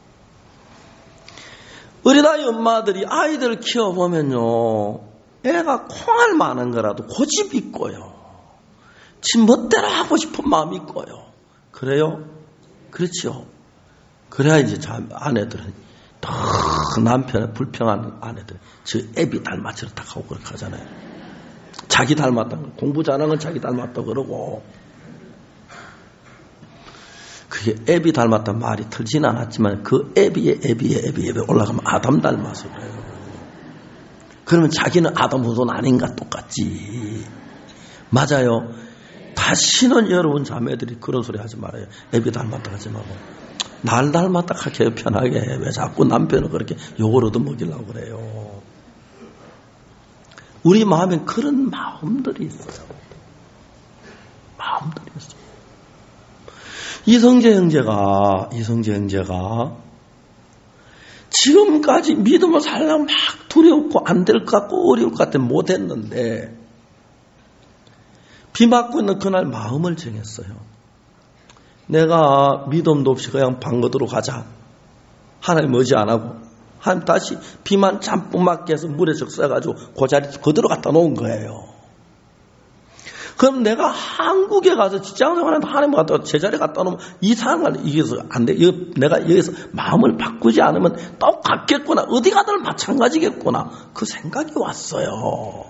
어린아이 엄마들이 아이들을 키워보면요. 애가 콩알 많은 거라도 고집 있고요. 지 멋대로 하고 싶은 마음이 있고요. 그래요? 그렇죠. 그래야 이제 아내들은 더 남편의 불평하는 아내들 저 애비 닮았지 딱 하고 그렇게 하잖아요. 자기 닮았다는 거. 공부 잘하는 건 자기 닮았다고 그러고 그게 애비 닮았다는 말이 틀지는 않았지만 그 애비의 애비의 애비의 애비 올라가면 아담 닮아서 그래요. 그러면 자기는 아담 후손 아닌가 똑같지. 맞아요. 다시는 여러분 자매들이 그런 소리 하지 말아요. 애비 닮았다 하지 말고 날 닮았다 하게 편하게 왜 자꾸 남편을 그렇게 욕을 얻어먹이려고 그래요. 우리 마음엔 그런 마음들이 있어요. 마음들이 있어요. 이성재 형제가 이성재 형제가 지금까지 믿음을 살려고 막 두렵고 안 될 것 같고 어려울 것 같아 못했는데 비 맞고 있는 그날 마음을 정했어요. 내가 믿음도 없이 그냥 방거드로 가자. 하나님 의지 안 하고 하나님 다시 비만 잠깐 맞게 해서 물에 적셔가지고 그 자리에 그대로 갖다 놓은 거예요. 그럼 내가 한국에 가서 직장생활하는데 하나님 갖다 제자리에 갖다 놓으면 이상한 걸 이겨서 안 돼. 내가 여기서 마음을 바꾸지 않으면 똑같겠구나. 어디 가든 마찬가지겠구나. 그 생각이 왔어요.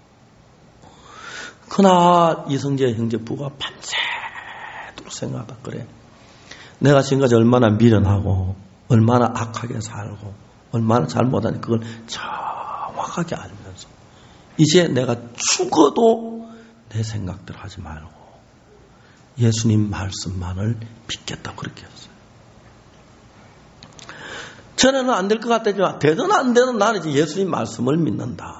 그날 이성재 형제 부가 밤새도록 생각하다 그래. 내가 지금까지 얼마나 미련하고 얼마나 악하게 살고 얼마나 잘못하니 그걸 정확하게 알면서 이제 내가 죽어도 내 생각대로 하지 말고 예수님 말씀만을 믿겠다 그렇게 했어요. 전에는 안 될 것 같았지만 되든 안 되든 나는 이제 예수님 말씀을 믿는다.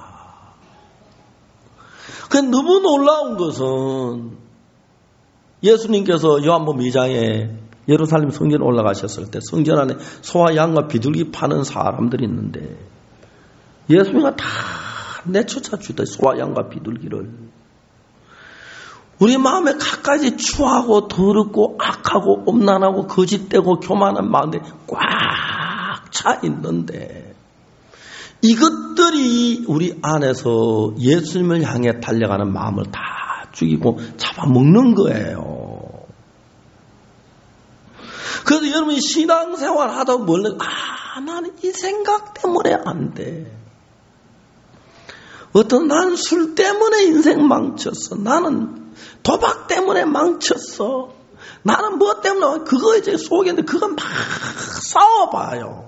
그 너무 놀라운 것은 예수님께서 요한복음 이 장에 예루살렘 성전에 올라가셨을 때 성전 안에 소와 양과 비둘기 파는 사람들이 있는데 예수님이 다 내쫓아 주다 소와 양과 비둘기를. 우리 마음에 갖가지 추하고 더럽고 악하고 엄난하고 거짓되고 교만한 마음에 꽉 차 있는데 이것들이 우리 안에서 예수님을 향해 달려가는 마음을 다 죽이고 잡아먹는 거예요. 그래서 여러분이 신앙생활 하다 보면 아 나는 이 생각 때문에 안 돼. 어떤 나는 술 때문에 인생 망쳤어. 나는 도박 때문에 망쳤어. 나는 뭐 때문에 그거 이제 속였는데 그거 막 싸워봐요.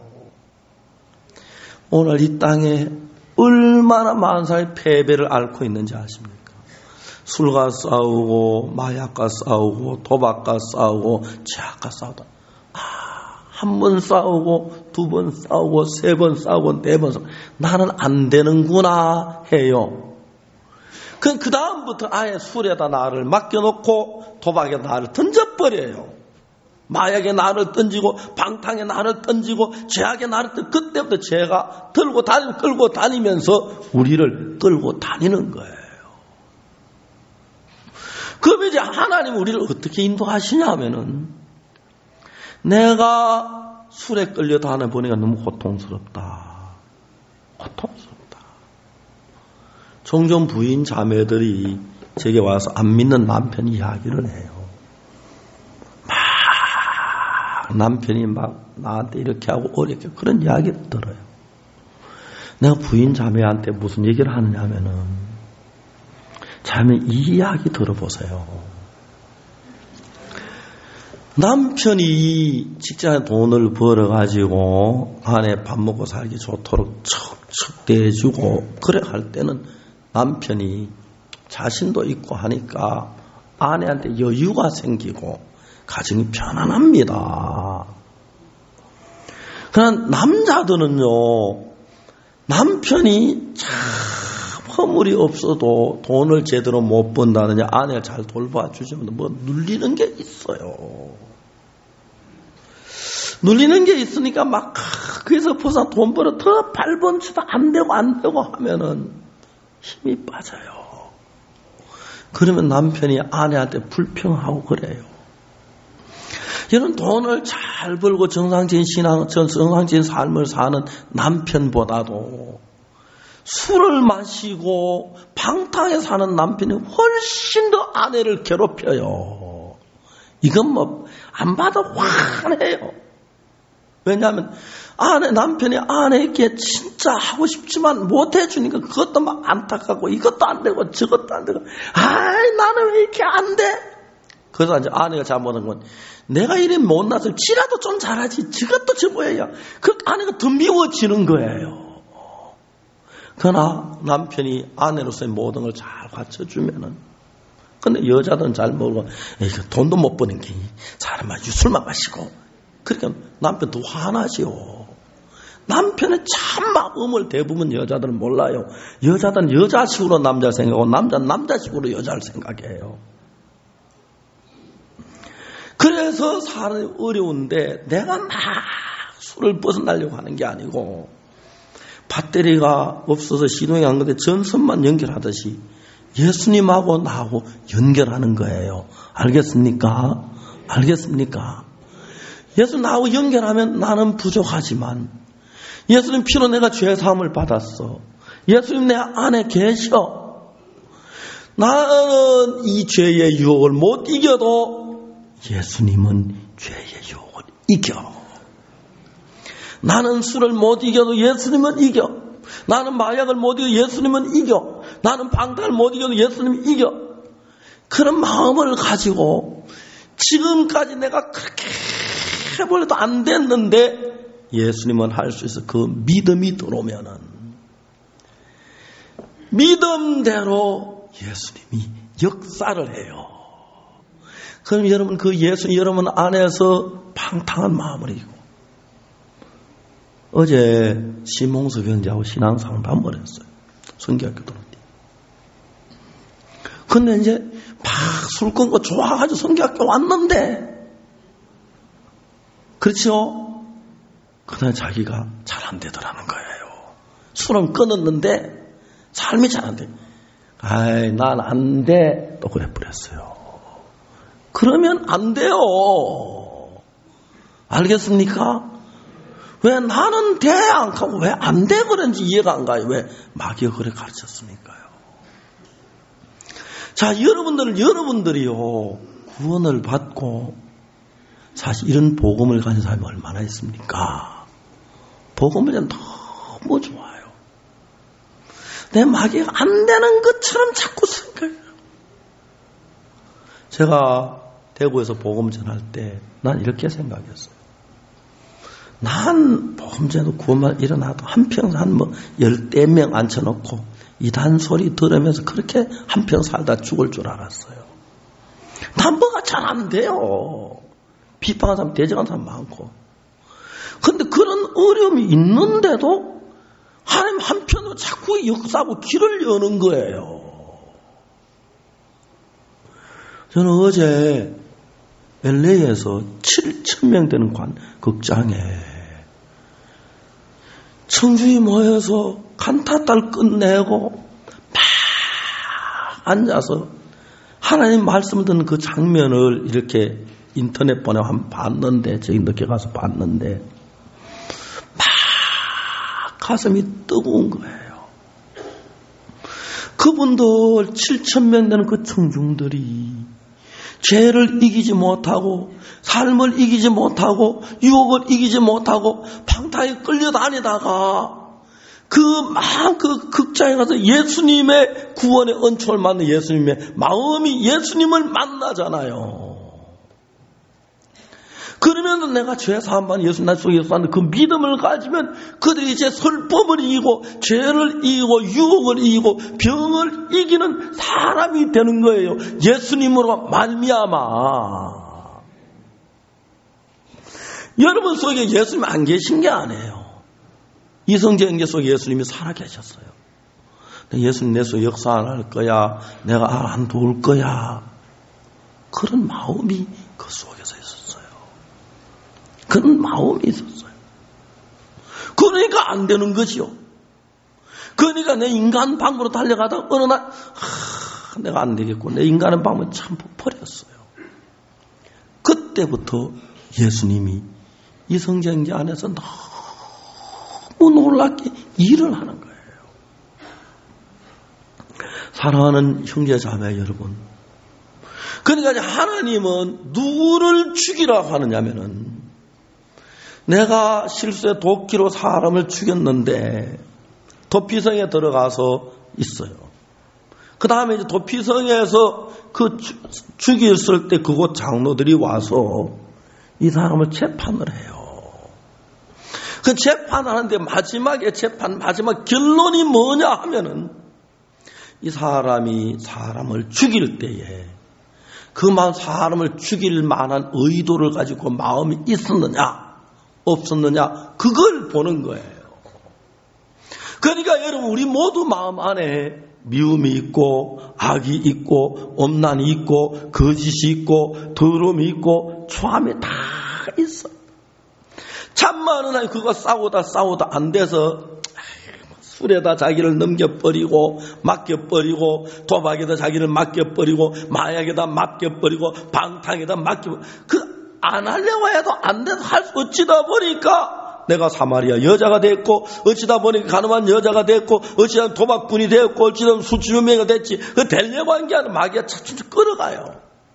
오늘 이 땅에 얼마나 많은 사람이 패배를 앓고 있는지 아십니까? 술과 싸우고 마약과 싸우고 도박과 싸우고 죄악과 싸우다. 아, 한 번 싸우고 두 번 싸우고 세 번 싸우고 네 번 싸우고 나는 안 되는구나 해요. 그, 그 다음부터 아예 술에다 나를 맡겨놓고 도박에 나를 던져버려요. 마약에 나를 던지고 방탕에 나를 던지고 죄악에 나를 던지고 그때부터 죄가 들고 다니고 끌고 다니면서 우리를 끌고 다니는 거예요. 그럼 이제 하나님 우리를 어떻게 인도하시냐면은 내가 술에 끌려 다녀보니까 너무 고통스럽다. 고통스럽다. 종종 부인 자매들이 제게 와서 안 믿는 남편 이야기를 해요. 남편이 막 나한테 이렇게 하고 어렵게 그런 이야기를 들어요. 내가 부인 자매한테 무슨 얘기를 하느냐 하면은 자매 이 이야기 들어보세요. 남편이 직장에 돈을 벌어가지고 아내 밥 먹고 살기 좋도록 척척 대해주고 그래 할 때는 남편이 자신도 있고 하니까 아내한테 여유가 생기고 가정이 편안합니다. 그러나 남자들은요, 남편이 참 허물이 없어도 돈을 제대로 못 번다느냐, 아내를 잘 돌봐주지만 뭐 눌리는 게 있어요. 눌리는 게 있으니까 막, 그래서 벌써 돈 벌어 더 발번치도 안 되고 안 되고 하면은 힘이 빠져요. 그러면 남편이 아내한테 불평하고 그래요. 이런 돈을 잘 벌고 정상적인 신앙, 정상적인 삶을 사는 남편보다도 술을 마시고 방탕에 사는 남편이 훨씬 더 아내를 괴롭혀요. 이건 뭐 안 봐도 화내요. 왜냐하면 아내 남편이 아내에게 진짜 하고 싶지만 못 해주니까 그것도 막 안타깝고 이것도 안 되고 저것도 안 되고 아이 나는 왜 이렇게 안 돼? 그래서 이제 아내가 잘못한 건 내가 이래 못나서 지라도 좀 잘하지 저것도 저 뭐예요. 그 아내가 더 미워지는 거예요. 그러나 남편이 아내로서의 모든 걸 잘 갖춰주면은 근데 여자들은 잘 모르고 이거 돈도 못 버는 게 사람만 술만 마시고 그러니까 남편 더 화나지요. 남편의 참 마음을 대부분 여자들은 몰라요. 여자들은 여자식으로 남자를 생각하고 남자는 남자식으로 여자를 생각해요. 그래서 사람이 어려운데 내가 막 술을 벗어나려고 하는 게 아니고 배터리가 없어서 시동이 안 건데 전선만 연결하듯이 예수님하고 나하고 연결하는 거예요. 알겠습니까? 알겠습니까? 예수 나하고 연결하면 나는 부족하지만 예수님 피로 내가 죄사함을 받았어. 예수님 내 안에 계셔. 나는 이 죄의 유혹을 못 이겨도 예수님은 죄의 유혹을 이겨. 나는 술을 못 이겨도 예수님은 이겨. 나는 마약을 못 이겨도 예수님은 이겨. 나는 방탕을 못 이겨도 예수님은 이겨. 그런 마음을 가지고 지금까지 내가 그렇게 해보려도 안 됐는데 예수님은 할 수 있어. 그 믿음이 들어오면은 믿음대로 예수님이 역사를 해요. 그럼 여러분 그 예수 여러분 안에서 방탕한 마음을 이기고 어제 심홍석 현지하고 신앙 상담을 했어요. 성교학교 들었는데. 근데 이제 막 술 끊고 좋아가지고 성교학교 왔는데 그렇죠? 그다음에 자기가 잘 안 되더라는 거예요. 술은 끊었는데 삶이 잘 안 돼. 아이, 난 안 돼. 또 그래 버렸어요. 그러면 안 돼요. 알겠습니까? 왜 나는 돼? 안 가고 왜 안 돼? 그런지 이해가 안 가요. 왜? 마귀가 그래 가르쳤으니까요. 자, 여러분들, 여러분들이요. 구원을 받고 사실 이런 복음을 가진 사람이 얼마나 있습니까? 복음을 너무 좋아요. 내 마귀가 안 되는 것처럼 자꾸 생각해요. 제가 대구에서 복음 전할 때 난 이렇게 생각했어요. 난 복음 전해도 구원만 일어나도 한평생 한 뭐 열대 명 앉혀놓고 이단 소리 들으면서 그렇게 한평 살다 죽을 줄 알았어요. 난 뭐가 잘 안 돼요. 비판하는 사람, 대적하는 사람 많고. 근데 그런 어려움이 있는데도 하나님 한편으로 자꾸 역사하고 길을 여는 거예요. 저는 어제 엘에이에서 칠천 명 되는 관, 극장에 청중이 모여서 칸타타를 끝내고 막 앉아서 하나님 말씀을 듣는 그 장면을 이렇게 인터넷 보내 한번 봤는데, 저기 늦게 가서 봤는데 막 가슴이 뜨거운 거예요. 그분들 칠천 명 되는 그 청중들이 죄를 이기지 못하고 삶을 이기지 못하고 유혹을 이기지 못하고 방탕에 끌려다니다가 그 막 그 극장에 가서 예수님의 구원의 은총을 만나 예수님의 마음이 예수님을 만나잖아요. 그러면 내가 죄 사함만 예수 날 속에 사는 그 믿음을 가지면 그들이 이제 슬픔을 이기고 죄를 이기고 유혹을 이기고 병을 이기는 사람이 되는 거예요. 예수님으로 말미암아. 여러분 속에 예수님 안 계신 게 아니에요. 이성경제 속에 예수님이 살아계셨어요. 예수님 내 속에 역사 안 할 거야. 내가 안 도울 거야. 그런 마음이 그 속에서 있었어요. 그런 마음이 있었어요. 그러니까 안 되는 거지요. 그러니까 내 인간 방법으로 달려가다가 어느 날 하, 내가 안 되겠고 내 인간의 방법을 참 버렸어요. 그때부터 예수님이 이성경제 안에서 너무 놀랍게 일을 하는 거예요. 사랑하는 형제 자매 여러분, 그러니까 하나님은 누구를 죽이라고 하느냐면은 내가 실수에 도끼로 사람을 죽였는데 도피성에 들어가서 있어요. 그 다음에 이제 도피성에서 그 죽였을 때 그곳 장로들이 와서 이 사람을 재판을 해요. 그 재판하는데 마지막에 재판 마지막 결론이 뭐냐 하면은 이 사람이 사람을 죽일 때에 그 사람을 죽일 만한 의도를 가지고 마음이 있었느냐 없었느냐 그걸 보는 거예요. 그러니까 여러분 우리 모두 마음 안에 미움이 있고 악이 있고 엄난이 있고 거짓이 있고 더러움이 있고 초함이 다 있어. 참 많은 아이 그거 싸우다 싸우다 안 돼서 술에다 자기를 넘겨버리고 맡겨버리고 도박에다 자기를 맡겨버리고 마약에다 맡겨버리고 방탕에다 맡겨버리고 그 안 하려고 해도 안 돼서 할 수 어찌다 보니까 내가 사마리아 여자가 됐고 어찌다 보니까 가늠한 여자가 됐고 어찌다 도박꾼이 됐고 어찌다 수치유명이가 됐지. 그 되려고 한 게 아니라 마귀가 차츰 끌어가요.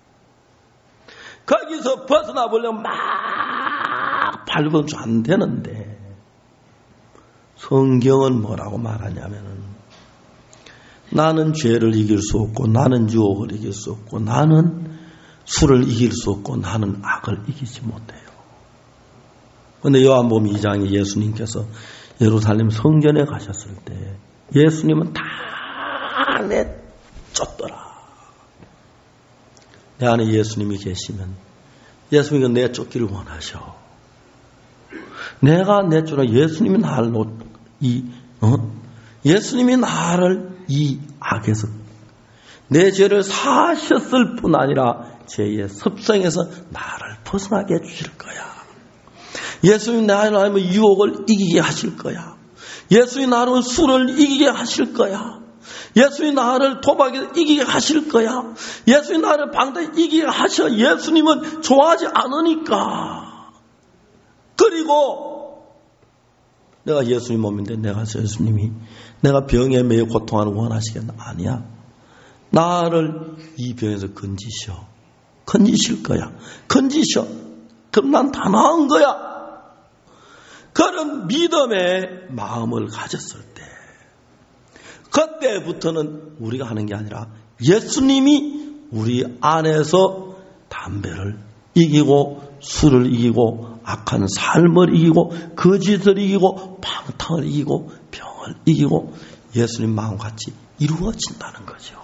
거기서 벗어나 보려면 막 밟으면 안 되는데 성경은 뭐라고 말하냐면은 나는 죄를 이길 수 없고 나는 유혹을 이길 수 없고 나는 술을 이길 수 없고 나는 악을 이기지 못해요. 그런데 요한복음 이 장에 예수님께서 예루살렘 성전에 가셨을 때 예수님은 다 내쫓더라. 내 안에 예수님이 계시면 예수님이 내쫓기를 원하셔. 내가 내쫓아 예수님이 나를 놓, 이, 어? 예수님이 나를 이 악에서 내 죄를 사하셨을 뿐 아니라 죄의 습성에서 나를 벗어나게 해주실 거야. 예수님이 나를 알면 유혹을 이기게 하실 거야. 예수님이 나를 술을 이기게 하실 거야. 예수님이 나를 도박에 이기게 하실 거야. 예수님이 나를 방탕에 이기게 하셔. 예수님은 좋아하지 않으니까. 그리고 내가 예수님 몸인데 내가 예수님이 내가 병에 매여 고통하는 원하시겠나? 아니야. 나를 이 병에서 건지셔. 건지실 거야. 건지셔. 그럼 난 다 나은 거야. 그런 믿음의 마음을 가졌을 때 그때부터는 우리가 하는 게 아니라 예수님이 우리 안에서 담배를 이기고 술을 이기고 악한 삶을 이기고 거짓을 이기고 방탕을 이기고 병을 이기고 예수님 마음같이 이루어진다는 거죠.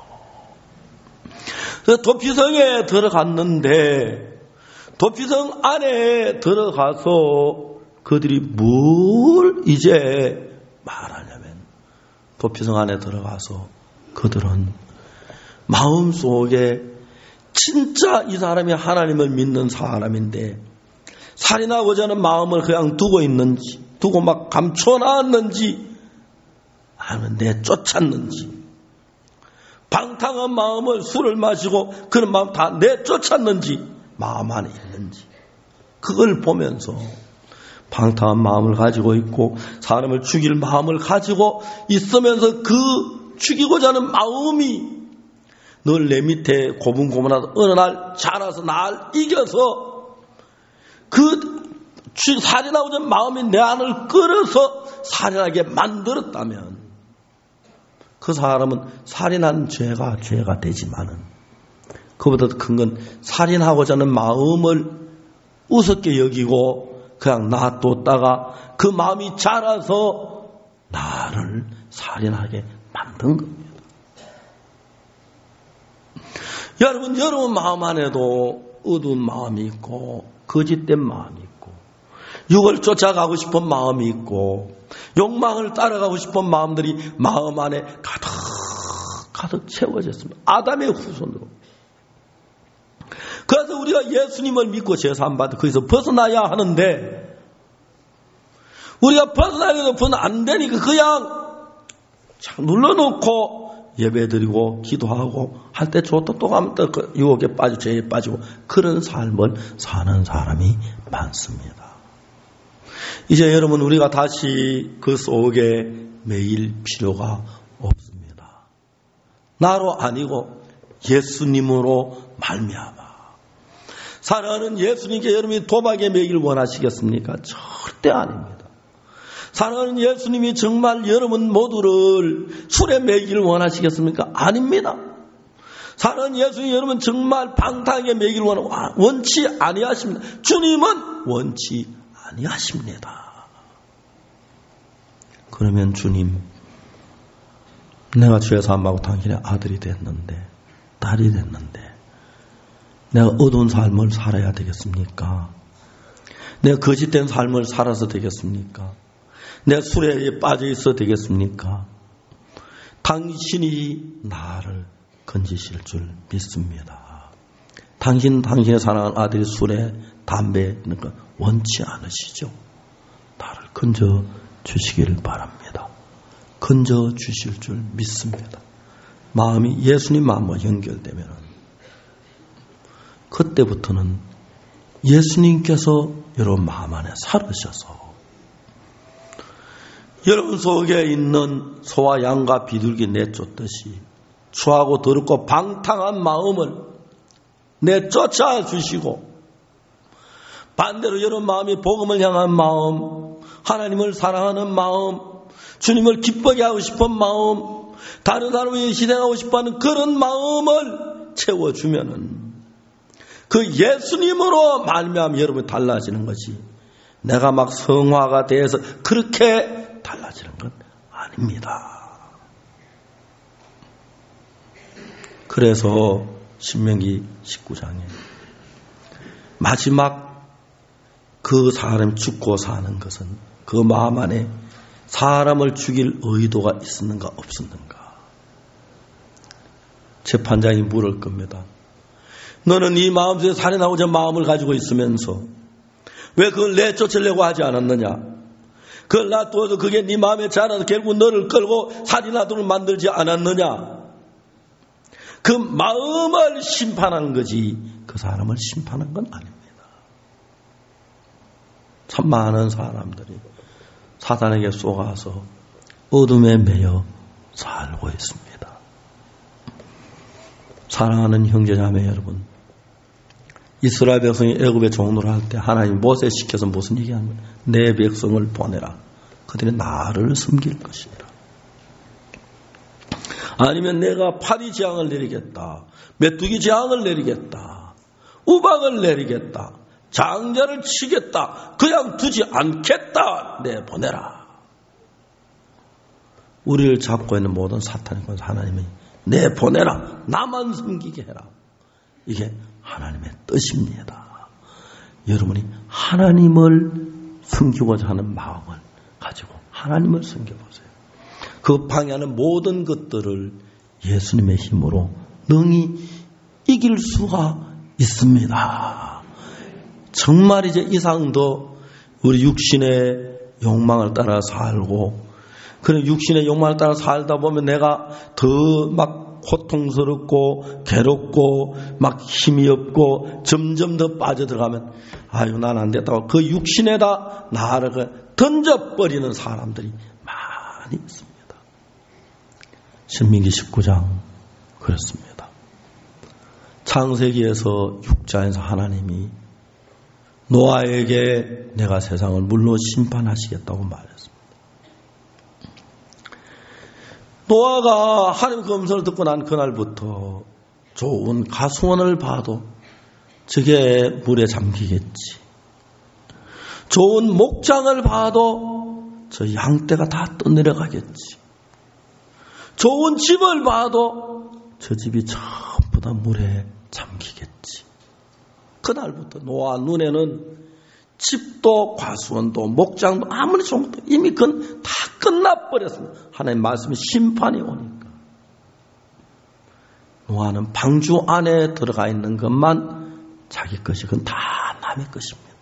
그래서 도피성에 들어갔는데 도피성 안에 들어가서 그들이 뭘 이제 말하냐면 도피성 안에 들어가서 그들은 마음속에 진짜 이 사람이 하나님을 믿는 사람인데 살인하고자 하는 마음을 그냥 두고 있는지 두고 막 감춰놨는지 아니면 내쫓았는지 방탕한 마음을 술을 마시고 그런 마음 다 내쫓았는지 마음 안에 있는지 그걸 보면서 방탕한 마음을 가지고 있고 사람을 죽일 마음을 가지고 있으면서 그 죽이고자 하는 마음이 늘 내 밑에 고분고분하다 어느 날 자라서 날 이겨서 그 살인하고자 하는 마음이 내 안을 끌어서 살인하게 만들었다면 그 사람은 살인한 죄가 죄가 되지만은 그보다 더 큰 건 살인하고자 하는 마음을 우습게 여기고 그냥 놔뒀다가 그 마음이 자라서 나를 살인하게 만든 겁니다. 여러분, 여러분 마음 안에도 어두운 마음이 있고 거짓된 마음이 있고 육을 쫓아가고 싶은 마음이 있고 욕망을 따라가고 싶은 마음들이 마음 안에 가득 가득 채워졌습니다. 아담의 후손으로. 그래서 우리가 예수님을 믿고 제사함받아 거기서 벗어나야 하는데 우리가 벗어나려도 안 되니까 그냥 눌러놓고 예배드리고 기도하고 할 때 좋다 또 가면 또 그 유혹에 빠지고 죄에 빠지고 그런 삶을 사는 사람이 많습니다. 이제 여러분 우리가 다시 그 속에 매일 필요가 없습니다. 나로 아니고 예수님으로 말미암아 사랑하는 예수님께 여러분이 도박에 매길 원하시겠습니까? 절대 아닙니다. 사랑하는 예수님이 정말 여러분 모두를 술에 매기를 원하시겠습니까? 아닙니다. 사랑하는 예수님 여러분 정말 방탕에 매기를 원치 아니하십니다. 주님은 원치 아니하십니다. 그러면 주님, 내가 죄 사함하고 당신의 아들이 됐는데 딸이 됐는데 내가 어두운 삶을 살아야 되겠습니까? 내가 거짓된 삶을 살아서 되겠습니까? 내가 술에 빠져 있어 되겠습니까? 당신이 나를 건지실 줄 믿습니다. 당신, 당신의 사랑하는 아들이 술에 담배에 있는 거 원치 않으시죠? 나를 건져 주시기를 바랍니다. 건져 주실 줄 믿습니다. 마음이 예수님 마음과 연결되면 그때부터는 예수님께서 여러분 마음 안에 살으셔서 여러분 속에 있는 소와 양과 비둘기 내쫓듯이 추하고 더럽고 방탕한 마음을 내쫓아 주시고 반대로 여러분 마음이 복음을 향한 마음, 하나님을 사랑하는 마음, 주님을 기쁘게 하고 싶은 마음, 다른 사람을 위해 희생하고 싶어하는 그런 마음을 채워주면은 그 예수님으로 말미암아 여러분이 달라지는 거지. 내가 막 성화가 돼서 그렇게 달라지는 건 아닙니다. 그래서 신명기 십구 장에 마지막 그 사람이 죽고 사는 것은 그 마음 안에 사람을 죽일 의도가 있었는가 없었는가. 재판장이 물을 겁니다. 너는 이 마음속에 살인하고자 마음을 가지고 있으면서 왜 그걸 내쫓으려고 하지 않았느냐. 그걸 놔두어도 그게 네 마음에 자라서 결국 너를 끌고 살인하도록 만들지 않았느냐. 그 마음을 심판한 거지 그 사람을 심판한 건 아닙니다. 참 많은 사람들이 사단에게 쏘가서 어둠에 매여 살고 있습니다. 사랑하는 형제자매 여러분, 이스라엘 백성이 애굽에 종노를 할 때 하나님 모세 시켜서 무슨 얘기하면 내 백성을 보내라. 그들이 나를 섬길 것이라. 아니면 내가 파리 재앙을 내리겠다. 메뚜기 재앙을 내리겠다. 우박을 내리겠다. 장자를 치겠다. 그냥 두지 않겠다. 내보내라. 우리를 잡고 있는 모든 사탄의 권세 하나님이 내보내라. 나만 섬기게 해라. 이게 하나님의 뜻입니다. 여러분이 하나님을 섬기고자 하는 마음을 가지고 하나님을 섬겨보세요. 그 방해하는 모든 것들을 예수님의 힘으로 능히 이길 수가 있습니다. 정말 이제 이상도 우리 육신의 욕망을 따라 살고, 그런 육신의 욕망을 따라 살다 보면 내가 더 막 고통스럽고 괴롭고 막 힘이 없고 점점 더 빠져들어가면 아유 난 안 됐다고 그 육신에다 나를 던져버리는 사람들이 많이 있습니다. 신명기 십구 장 그렇습니다. 창세기에서 육 장에서 하나님이 노아에게 내가 세상을 물로 심판하시겠다고 말했습니다. 노아가 하나님 그 음성을 듣고 난 그날부터 좋은 가수원을 봐도 저게 물에 잠기겠지. 좋은 목장을 봐도 저 양떼가 다 떠내려가겠지. 좋은 집을 봐도 저 집이 전부 다 물에 잠기겠지. 그날부터 노아 눈에는 집도 과수원도 목장도 아무리 좋은 것도 이미 그건 다 끝나버렸습니다. 하나님 말씀이 심판이 오니까. 노아는 방주 안에 들어가 있는 것만 자기 것이 그건 다 남의 것입니다.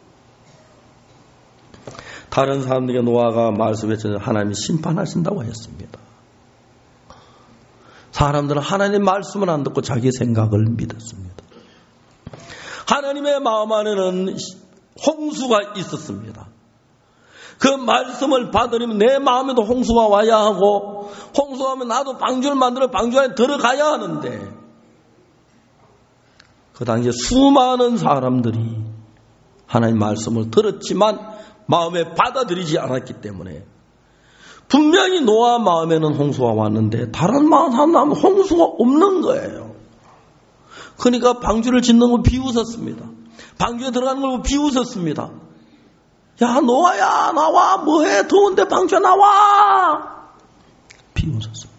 다른 사람들에게 노아가 말씀에 하나님이 심판하신다고 했습니다. 사람들은 하나님 말씀을 안 듣고 자기 생각을 믿었습니다. 하나님의 마음 안에는 홍수가 있었습니다. 그 말씀을 받으려면 내 마음에도 홍수가 와야 하고, 홍수가 오면 나도 방주를 만들어 방주 안에 들어가야 하는데, 그 당시에 수많은 사람들이 하나님 말씀을 들었지만 마음에 받아들이지 않았기 때문에 분명히 노아 마음에는 홍수가 왔는데 다른 마음 사람은 홍수가 없는 거예요. 그러니까 방주를 짓는 걸 비웃었습니다. 방주에 들어가는 걸 비웃었습니다. 야 노아야 나와 뭐해 더운데 방주에 나와 비웃었습니다.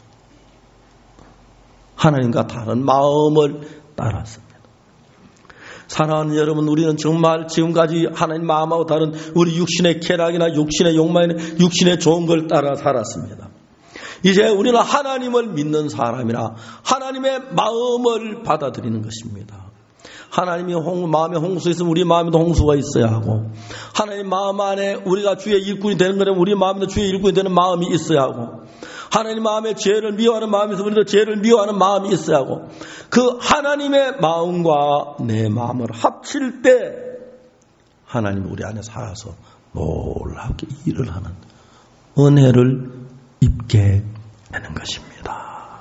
하나님과 다른 마음을 따랐습니다. 사랑하는 여러분, 우리는 정말 지금까지 하나님 마음하고 다른 우리 육신의 쾌락이나 육신의 욕망이나 육신의 좋은 걸 따라 살았습니다. 이제 우리는 하나님을 믿는 사람이라 하나님의 마음을 받아들이는 것입니다. 하나님이 홍, 마음에 홍수 있으면 우리 마음에도 홍수가 있어야 하고, 하나님 마음 안에 우리가 주의 일꾼이 되는 거라면 우리 마음에도 주의 일꾼이 되는 마음이 있어야 하고, 하나님 마음에 죄를 미워하는 마음이 있어. 우리도 죄를 미워하는 마음이 있어야 하고 그 하나님의 마음과 내 마음을 합칠 때 하나님이 우리 안에 살아서 놀랍게 일을 하는 은혜를 입게 되는 것입니다.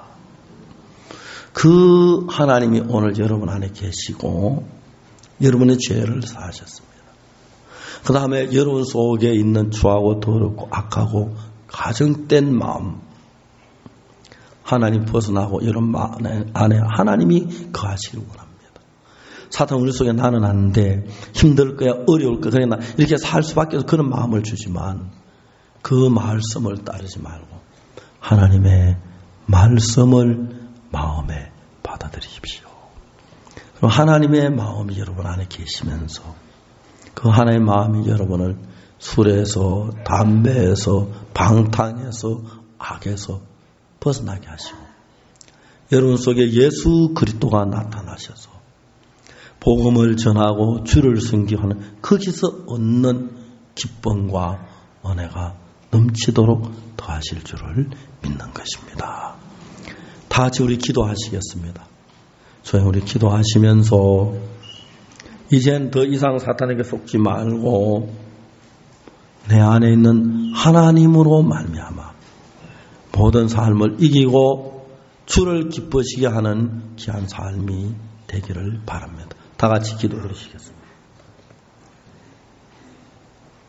그 하나님이 오늘 여러분 안에 계시고 여러분의 죄를 사하셨습니다. 그 다음에 여러분 속에 있는 추하고 더럽고 악하고 가정된 마음 하나님 벗어나고 여러분 안에 하나님이 거하시길 원합니다. 사탄 우리 속에 나는 안 돼, 힘들 거야, 어려울 거야, 그러나 이렇게 살 수밖에 없어 그런 마음을 주지만 그 말씀을 따르지 말고 하나님의 말씀을 마음에 받아들이십시오. 그럼 하나님의 마음이 여러분 안에 계시면서 그 하나님의 마음이 여러분을 술에서 담배에서 방탕에서 악에서 벗어나게 하시고 여러분 속에 예수 그리스도가 나타나셔서 복음을 전하고 주를 섬기하는 거기서 얻는 기쁨과 은혜가 넘치도록 더하실 줄을 믿는 것입니다. 다 같이 우리 기도하시겠습니다. 저희 우리 기도하시면서 이젠 더 이상 사탄에게 속지 말고 내 안에 있는 하나님으로 말미암아 모든 삶을 이기고 주를 기쁘시게 하는 귀한 삶이 되기를 바랍니다. 다 같이 기도해 주시겠습니다.